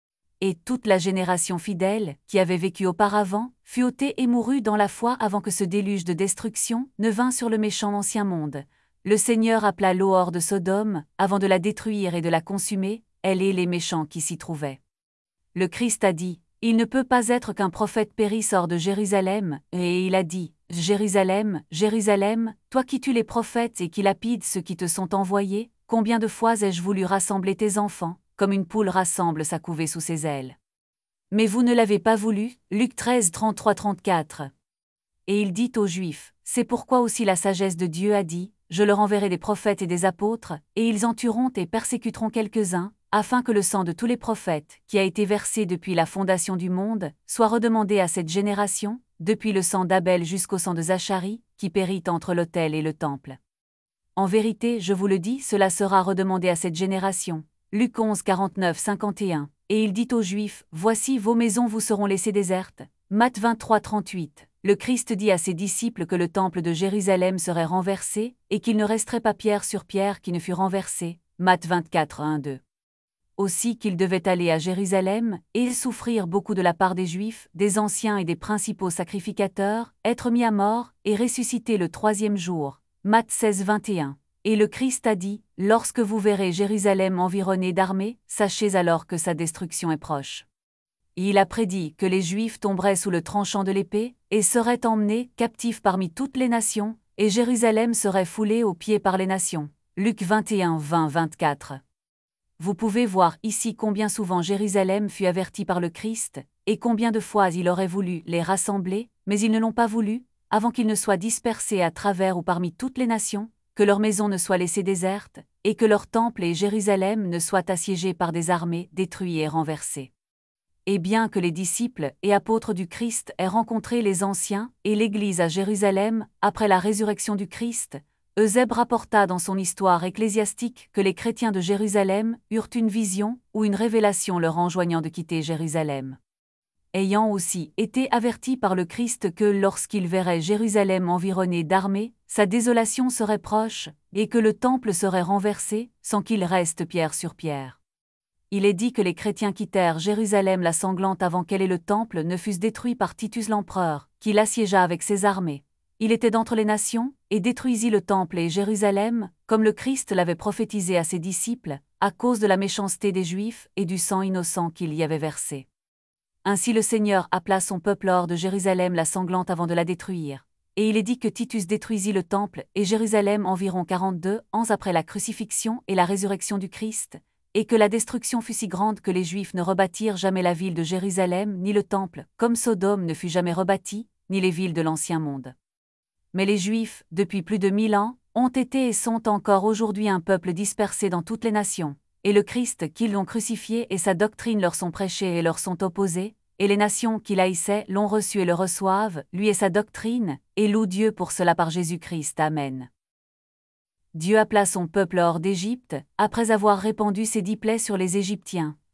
Et toute la génération fidèle, qui avait vécu auparavant, fut ôtée et mourut dans la foi avant que ce déluge de destruction ne vînt sur le méchant ancien monde. Le Seigneur appela l'eau hors de Sodome, avant de la détruire et de la consumer, elle et les méchants qui s'y trouvaient. Le Christ a dit, « Il ne peut pas être qu'un prophète périsse hors de Jérusalem », et il a dit, « Jérusalem, Jérusalem, toi qui tues les prophètes et qui lapides ceux qui te sont envoyés, combien de fois ai-je voulu rassembler tes enfants, comme une poule rassemble sa couvée sous ses ailes. Mais vous ne l'avez pas voulu. » Luc treize, trente-trois à trente-quatre. Et il dit aux Juifs, « C'est pourquoi aussi la sagesse de Dieu a dit, je leur enverrai des prophètes et des apôtres, et ils en tueront et persécuteront quelques-uns, afin que le sang de tous les prophètes, qui a été versé depuis la fondation du monde, soit redemandé à cette génération, depuis le sang d'Abel jusqu'au sang de Zacharie, qui périt entre l'autel et le temple. En vérité, je vous le dis, cela sera redemandé à cette génération. » Luc onze, quarante-neuf à cinquante et un. Et il dit aux Juifs, « Voici vos maisons vous seront laissées désertes. » Matthieu vingt-trois, trente-huit. Le Christ dit à ses disciples que le temple de Jérusalem serait renversé, et qu'il ne resterait pas pierre sur pierre qui ne fût renversée. Matthieu vingt-quatre, un à deux. Aussi qu'il devait aller à Jérusalem, et souffrir beaucoup de la part des Juifs, des anciens et des principaux sacrificateurs, être mis à mort, et ressusciter le troisième jour. Matthieu seize, vingt et un. Et le Christ a dit, « Lorsque vous verrez Jérusalem environnée d'armées, sachez alors que sa destruction est proche. » Il a prédit que les Juifs tomberaient sous le tranchant de l'épée, et seraient emmenés captifs parmi toutes les nations, et Jérusalem serait foulée aux pieds par les nations. Luc vingt et un, vingt à vingt-quatre. Vous pouvez voir ici combien souvent Jérusalem fut avertie par le Christ, et combien de fois il aurait voulu les rassembler, mais ils ne l'ont pas voulu, avant qu'ils ne soient dispersés à travers ou parmi toutes les nations, que leurs maisons ne soient laissées désertes, et que leur temple et Jérusalem ne soient assiégés par des armées, détruits et renversés. Et bien que les disciples et apôtres du Christ aient rencontré les anciens et l'Église à Jérusalem après la résurrection du Christ, Eusèbe rapporta dans son histoire ecclésiastique que les chrétiens de Jérusalem eurent une vision ou une révélation leur enjoignant de quitter Jérusalem. Ayant aussi été avertis par le Christ que lorsqu'ils verraient Jérusalem environnée d'armées, sa désolation serait proche, et que le temple serait renversé, sans qu'il reste pierre sur pierre. Il est dit que les chrétiens quittèrent Jérusalem la sanglante avant qu'elle et le temple ne fussent détruits par Titus l'empereur, qui l'assiégea avec ses armées. Il était d'entre les nations, et détruisit le temple et Jérusalem, comme le Christ l'avait prophétisé à ses disciples, à cause de la méchanceté des Juifs et du sang innocent qu'il y avait versé. Ainsi le Seigneur appela son peuple hors de Jérusalem la sanglante avant de la détruire. Et il est dit que Titus détruisit le temple et Jérusalem environ quarante-deux ans après la crucifixion et la résurrection du Christ, et que la destruction fut si grande que les Juifs ne rebâtirent jamais la ville de Jérusalem ni le temple, comme Sodome ne fut jamais rebâti, ni les villes de l'Ancien Monde. Mais les Juifs, depuis plus de mille ans, ont été et sont encore aujourd'hui un peuple dispersé dans toutes les nations, et le Christ qui l'ont crucifié et sa doctrine leur sont prêchés et leur sont opposés, et les nations qui l'haïssaient l'ont reçu et le reçoivent, lui et sa doctrine, et louent Dieu pour cela par Jésus-Christ. Amen. Dieu appela son peuple hors d'Égypte, après avoir répandu ses dix plaies sur les Égyptiens.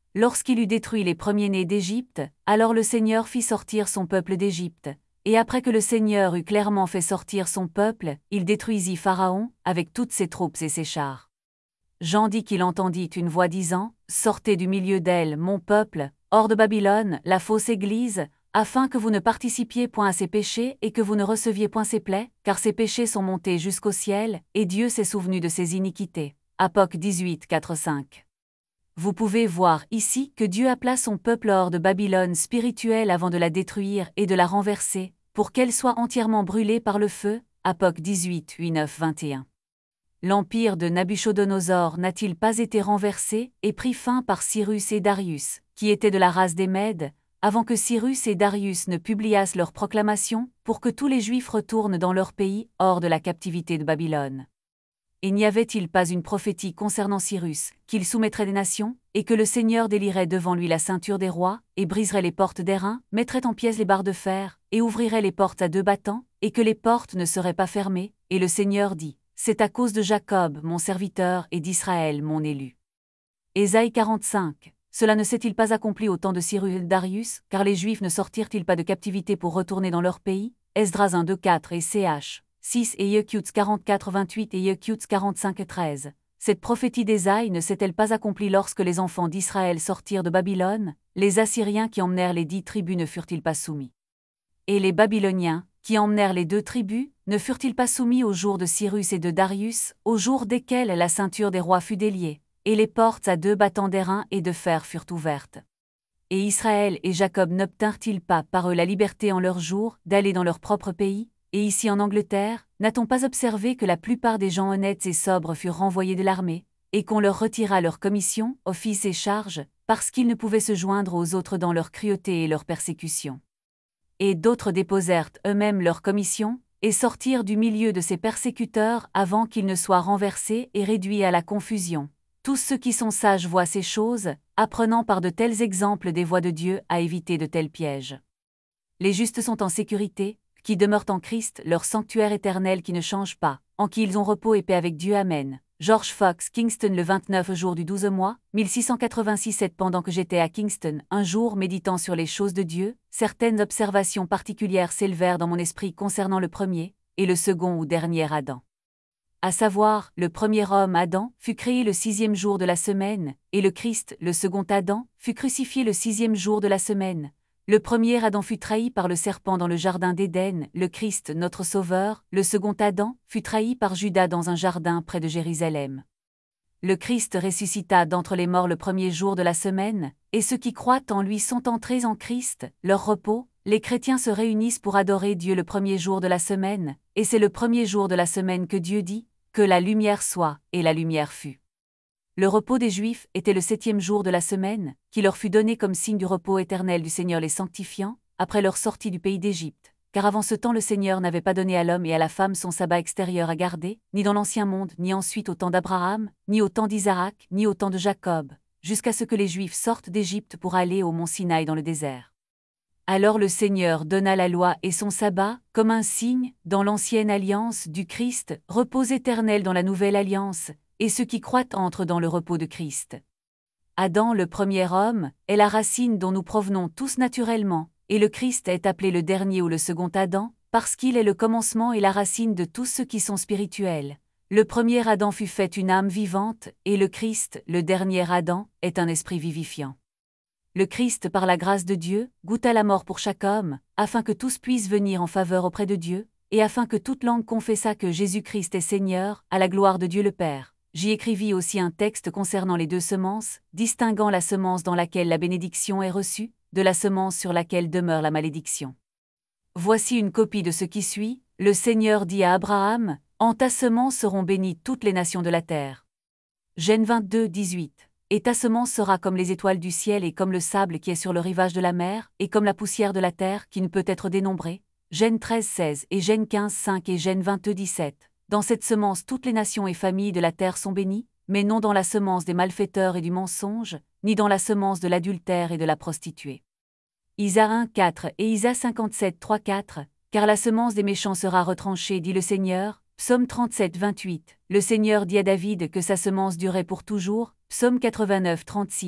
Lorsqu'il eut détruit les premiers-nés d'Égypte, alors le Seigneur fit sortir son peuple d'Égypte. Et après que le Seigneur eut clairement fait sortir son peuple, il détruisit Pharaon, avec toutes ses troupes et ses chars. Jean dit qu'il entendit une voix disant, « Sortez du milieu d'elle, mon peuple, hors de Babylone, la fausse Église, afin que vous ne participiez point à ses péchés et que vous ne receviez point ses plaies, car ses péchés sont montés jusqu'au ciel, et Dieu s'est souvenu de ses iniquités. » Apoc dix-huit, quatre, cinq. Vous pouvez voir ici que Dieu appela son peuple hors de Babylone spirituelle avant de la détruire et de la renverser, pour qu'elle soit entièrement brûlée par le feu. Apoc dix-huit, huit, neuf, vingt et un. L'empire de Nabuchodonosor n'a-t-il pas été renversé et pris fin par Cyrus et Darius, qui étaient de la race des Mèdes, avant que Cyrus et Darius ne publiassent leur proclamation, pour que tous les Juifs retournent dans leur pays, hors de la captivité de Babylone? Et n'y avait-il pas une prophétie concernant Cyrus, qu'il soumettrait des nations, et que le Seigneur délierait devant lui la ceinture des rois, et briserait les portes d'airain, mettrait en pièces les barres de fer, et ouvrirait les portes à deux battants, et que les portes ne seraient pas fermées, et le Seigneur dit, « C'est à cause de Jacob, mon serviteur, et d'Israël, mon élu. » Ésaïe quarante-cinq. Cela ne s'est-il pas accompli au temps de Cyrus et Darius, car les Juifs ne sortirent-ils pas de captivité pour retourner dans leur pays? Esdras un, deux, quatre et Ch. six et Yekutz quarante-quatre, vingt-huit et Yekutz quarante-cinq, treize. Cette prophétie d'Ésaïe ne s'est-elle pas accomplie lorsque les enfants d'Israël sortirent de Babylone? Les Assyriens qui emmenèrent les dix tribus ne furent-ils pas soumis? Et les Babyloniens, qui emmenèrent les deux tribus, ne furent-ils pas soumis au jour de Cyrus et de Darius, au jour desquels la ceinture des rois fut déliée, et les portes à deux battants d'airain et de fer furent ouvertes? Et Israël et Jacob n'obtinrent-ils pas par eux la liberté en leur jour d'aller dans leur propre pays? Et ici en Angleterre, n'a-t-on pas observé que la plupart des gens honnêtes et sobres furent renvoyés de l'armée, et qu'on leur retira leurs commissions, offices et charges, parce qu'ils ne pouvaient se joindre aux autres dans leur cruauté et leur persécution? Et d'autres déposèrent eux-mêmes leurs commissions, et sortirent du milieu de ces persécuteurs avant qu'ils ne soient renversés et réduits à la confusion. Tous ceux qui sont sages voient ces choses, apprenant par de tels exemples des voies de Dieu à éviter de tels pièges. Les justes sont en sécurité, qui demeurent en Christ, leur sanctuaire éternel qui ne change pas, en qui ils ont repos et paix avec Dieu. Amen. George Fox, Kingston, le vingt-neuf jour du douze mois, mille six cent quatre-vingt-six. Pendant que j'étais à Kingston, un jour méditant sur les choses de Dieu, certaines observations particulières s'élevèrent dans mon esprit concernant le premier, et le second ou dernier Adam. À savoir, le premier homme Adam fut créé le sixième jour de la semaine, et le Christ, le second Adam, fut crucifié le sixième jour de la semaine. Le premier Adam fut trahi par le serpent dans le jardin d'Éden, le Christ, notre Sauveur, le second Adam, fut trahi par Judas dans un jardin près de Jérusalem. Le Christ ressuscita d'entre les morts le premier jour de la semaine, et ceux qui croient en lui sont entrés en Christ, leur repos. Les chrétiens se réunissent pour adorer Dieu le premier jour de la semaine, et c'est le premier jour de la semaine que Dieu dit, que la lumière soit, et la lumière fut. Le repos des Juifs était le septième jour de la semaine, qui leur fut donné comme signe du repos éternel du Seigneur les sanctifiant, après leur sortie du pays d'Égypte, car avant ce temps le Seigneur n'avait pas donné à l'homme et à la femme son sabbat extérieur à garder, ni dans l'ancien monde, ni ensuite au temps d'Abraham, ni au temps d'Isaac, ni au temps de Jacob, jusqu'à ce que les Juifs sortent d'Égypte pour aller au mont Sinaï dans le désert. Alors le Seigneur donna la loi et son sabbat, comme un signe, dans l'ancienne alliance du Christ, repos éternel dans la nouvelle alliance, et ceux qui croient entrent dans le repos de Christ. Adam, le premier homme, est la racine dont nous provenons tous naturellement, et le Christ est appelé le dernier ou le second Adam, parce qu'il est le commencement et la racine de tous ceux qui sont spirituels. Le premier Adam fut fait une âme vivante, et le Christ, le dernier Adam, est un esprit vivifiant. Le Christ, par la grâce de Dieu, goûta la mort pour chaque homme, afin que tous puissent venir en faveur auprès de Dieu, et afin que toute langue confessât que Jésus-Christ est Seigneur, à la gloire de Dieu le Père. J'y écrivis aussi un texte concernant les deux semences, distinguant la semence dans laquelle la bénédiction est reçue, de la semence sur laquelle demeure la malédiction. Voici une copie de ce qui suit. Le Seigneur dit à Abraham, « En ta semence seront bénies toutes les nations de la terre. » Genèse vingt-deux, dix-huit. Et ta semence sera comme les étoiles du ciel et comme le sable qui est sur le rivage de la mer, et comme la poussière de la terre qui ne peut être dénombrée. Genèse treize, seize et Genèse quinze, cinq et Genèse vingt-deux, dix-sept. Dans cette semence toutes les nations et familles de la terre sont bénies, mais non dans la semence des malfaiteurs et du mensonge, ni dans la semence de l'adultère et de la prostituée. Isaïe un, quatre et Isaïe cinquante-sept, trois, quatre. Car la semence des méchants sera retranchée, dit le Seigneur. Psaume trente-sept, vingt-huit. Le Seigneur dit à David que sa semence durait pour toujours. Psaume quatre-vingt-neuf, trente-six.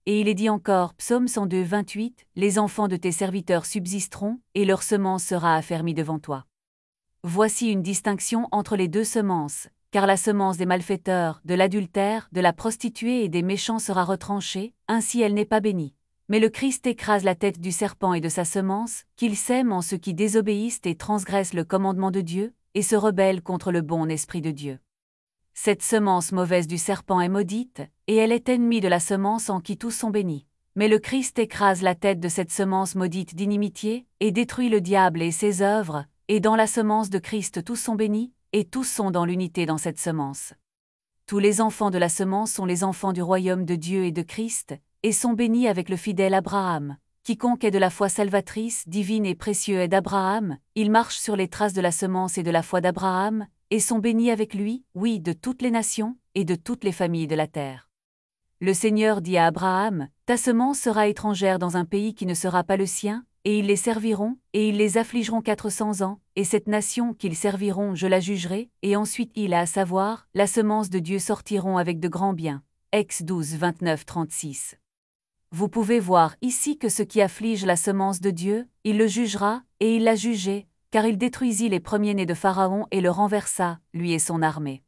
et il est dit encore, Psaume cent deux, vingt-huit, les enfants de tes serviteurs subsisteront, et leur semence sera affermie devant toi. Voici une distinction entre les deux semences, car la semence des malfaiteurs, de l'adultère, de la prostituée et des méchants sera retranchée, ainsi elle n'est pas bénie. Mais le Christ écrase la tête du serpent et de sa semence, qu'il sème en ceux qui désobéissent et transgressent le commandement de Dieu, et se rebellent contre le bon esprit de Dieu. Cette semence mauvaise du serpent est maudite, et elle est ennemie de la semence en qui tous sont bénis. Mais le Christ écrase la tête de cette semence maudite d'inimitié, et détruit le diable et ses œuvres, et dans la semence de Christ tous sont bénis, et tous sont dans l'unité dans cette semence. Tous les enfants de la semence sont les enfants du royaume de Dieu et de Christ, et sont bénis avec le fidèle Abraham. Quiconque est de la foi salvatrice, divine et précieux est d'Abraham, il marche sur les traces de la semence et de la foi d'Abraham, et sont bénis avec lui, oui, de toutes les nations, et de toutes les familles de la terre. Le Seigneur dit à Abraham, ta semence sera étrangère dans un pays qui ne sera pas le sien, et ils les serviront, et ils les affligeront quatre cents ans, et cette nation qu'ils serviront je la jugerai, et ensuite il a à savoir, la semence de Dieu sortiront avec de grands biens. Ex douze, vingt-neuf, trente-six. Vous pouvez voir ici que ce qui afflige la semence de Dieu, il le jugera, et il l'a jugé, car il détruisit les premiers-nés de Pharaon et le renversa, lui et son armée.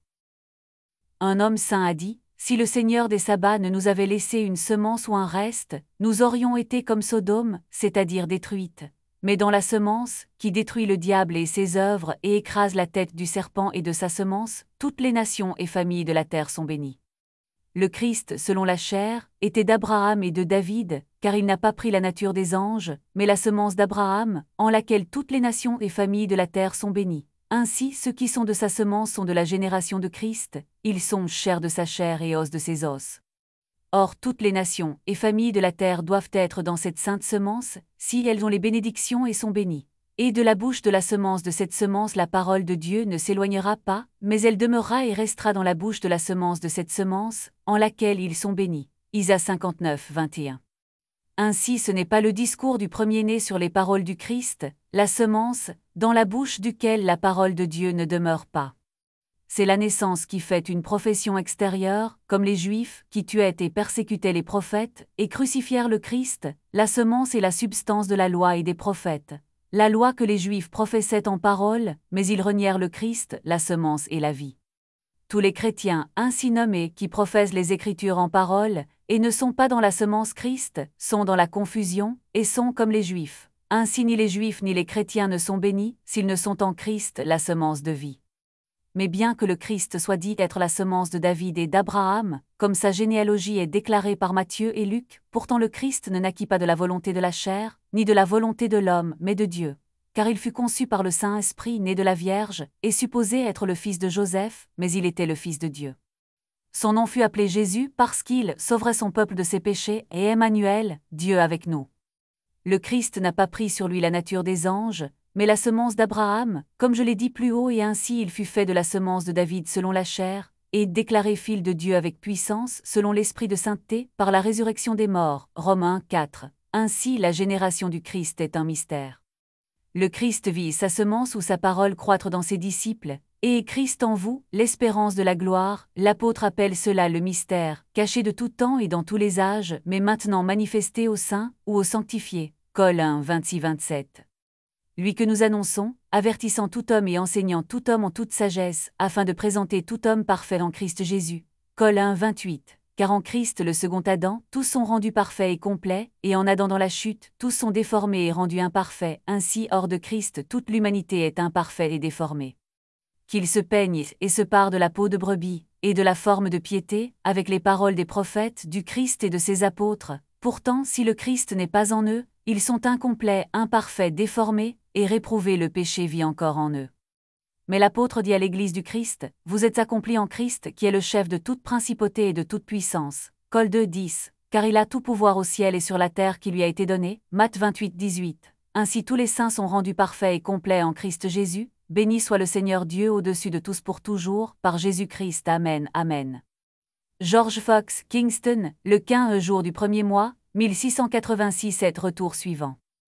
Un homme saint a dit, si le Seigneur des sabbats ne nous avait laissé une semence ou un reste, nous aurions été comme Sodome, c'est-à-dire détruites. Mais dans la semence, qui détruit le diable et ses œuvres et écrase la tête du serpent et de sa semence, toutes les nations et familles de la terre sont bénies. Le Christ, selon la chair, était d'Abraham et de David, car il n'a pas pris la nature des anges, mais la semence d'Abraham, en laquelle toutes les nations et familles de la terre sont bénies. Ainsi, ceux qui sont de sa semence sont de la génération de Christ, ils sont chair de sa chair et os de ses os. Or toutes les nations et familles de la terre doivent être dans cette sainte semence, si elles ont les bénédictions et sont bénies. Et de la bouche de la semence de cette semence la parole de Dieu ne s'éloignera pas, mais elle demeurera et restera dans la bouche de la semence de cette semence, en laquelle ils sont bénis. Isaïe cinquante-neuf, vingt et un. Ainsi ce n'est pas le discours du premier-né sur les paroles du Christ, la semence, dans la bouche duquel la parole de Dieu ne demeure pas. C'est la naissance qui fait une profession extérieure, comme les Juifs, qui tuaient et persécutaient les prophètes, et crucifièrent le Christ, la semence est la substance de la loi et des prophètes. La loi que les Juifs professaient en parole, mais ils renièrent le Christ, la semence et la vie. Tous les chrétiens, ainsi nommés, qui professent les Écritures en parole, et ne sont pas dans la semence Christ, sont dans la confusion, et sont comme les Juifs. Ainsi ni les Juifs ni les chrétiens ne sont bénis, s'ils ne sont en Christ, la semence de vie. Mais bien que le Christ soit dit être la semence de David et d'Abraham, comme sa généalogie est déclarée par Matthieu et Luc, pourtant le Christ ne naquit pas de la volonté de la chair, ni de la volonté de l'homme, mais de Dieu. Car il fut conçu par le Saint-Esprit né de la Vierge, et supposé être le fils de Joseph, mais il était le Fils de Dieu. Son nom fut appelé Jésus parce qu'il sauverait son peuple de ses péchés, et Emmanuel, Dieu avec nous. Le Christ n'a pas pris sur lui la nature des anges, mais la semence d'Abraham, comme je l'ai dit plus haut, et ainsi il fut fait de la semence de David selon la chair, et déclaré fils de Dieu avec puissance, selon l'esprit de sainteté, par la résurrection des morts. Romains quatre. Ainsi la génération du Christ est un mystère. Le Christ vit sa semence ou sa parole croître dans ses disciples, et Christ en vous, l'espérance de la gloire, l'apôtre appelle cela le mystère, caché de tout temps et dans tous les âges, mais maintenant manifesté aux saints ou aux sanctifiés. Col un, vingt-six vingt-sept. Lui que nous annonçons, avertissant tout homme et enseignant tout homme en toute sagesse, afin de présenter tout homme parfait en Christ Jésus. Col un, vingt-huit. Car en Christ le second Adam, tous sont rendus parfaits et complets, et en Adam dans la chute, tous sont déformés et rendus imparfaits, ainsi hors de Christ toute l'humanité est imparfaite et déformée. Qu'il se peigne et se pare de la peau de brebis, et de la forme de piété, avec les paroles des prophètes, du Christ et de ses apôtres. Pourtant, si le Christ n'est pas en eux, ils sont incomplets, imparfaits, déformés, et réprouvés, le péché vit encore en eux. Mais l'apôtre dit à l'Église du Christ, vous êtes accomplis en Christ, qui est le chef de toute principauté et de toute puissance. Col deux, dix. Car il a tout pouvoir au ciel et sur la terre qui lui a été donné. Matthes vingt-huit, dix-huit. Ainsi tous les saints sont rendus parfaits et complets en Christ Jésus. Béni soit le Seigneur Dieu au-dessus de tous pour toujours, par Jésus-Christ. Amen. Amen. George Fox, Kingston, le quinze jour du premier mois, mille six cent quatre-vingt-six. Retour suivant.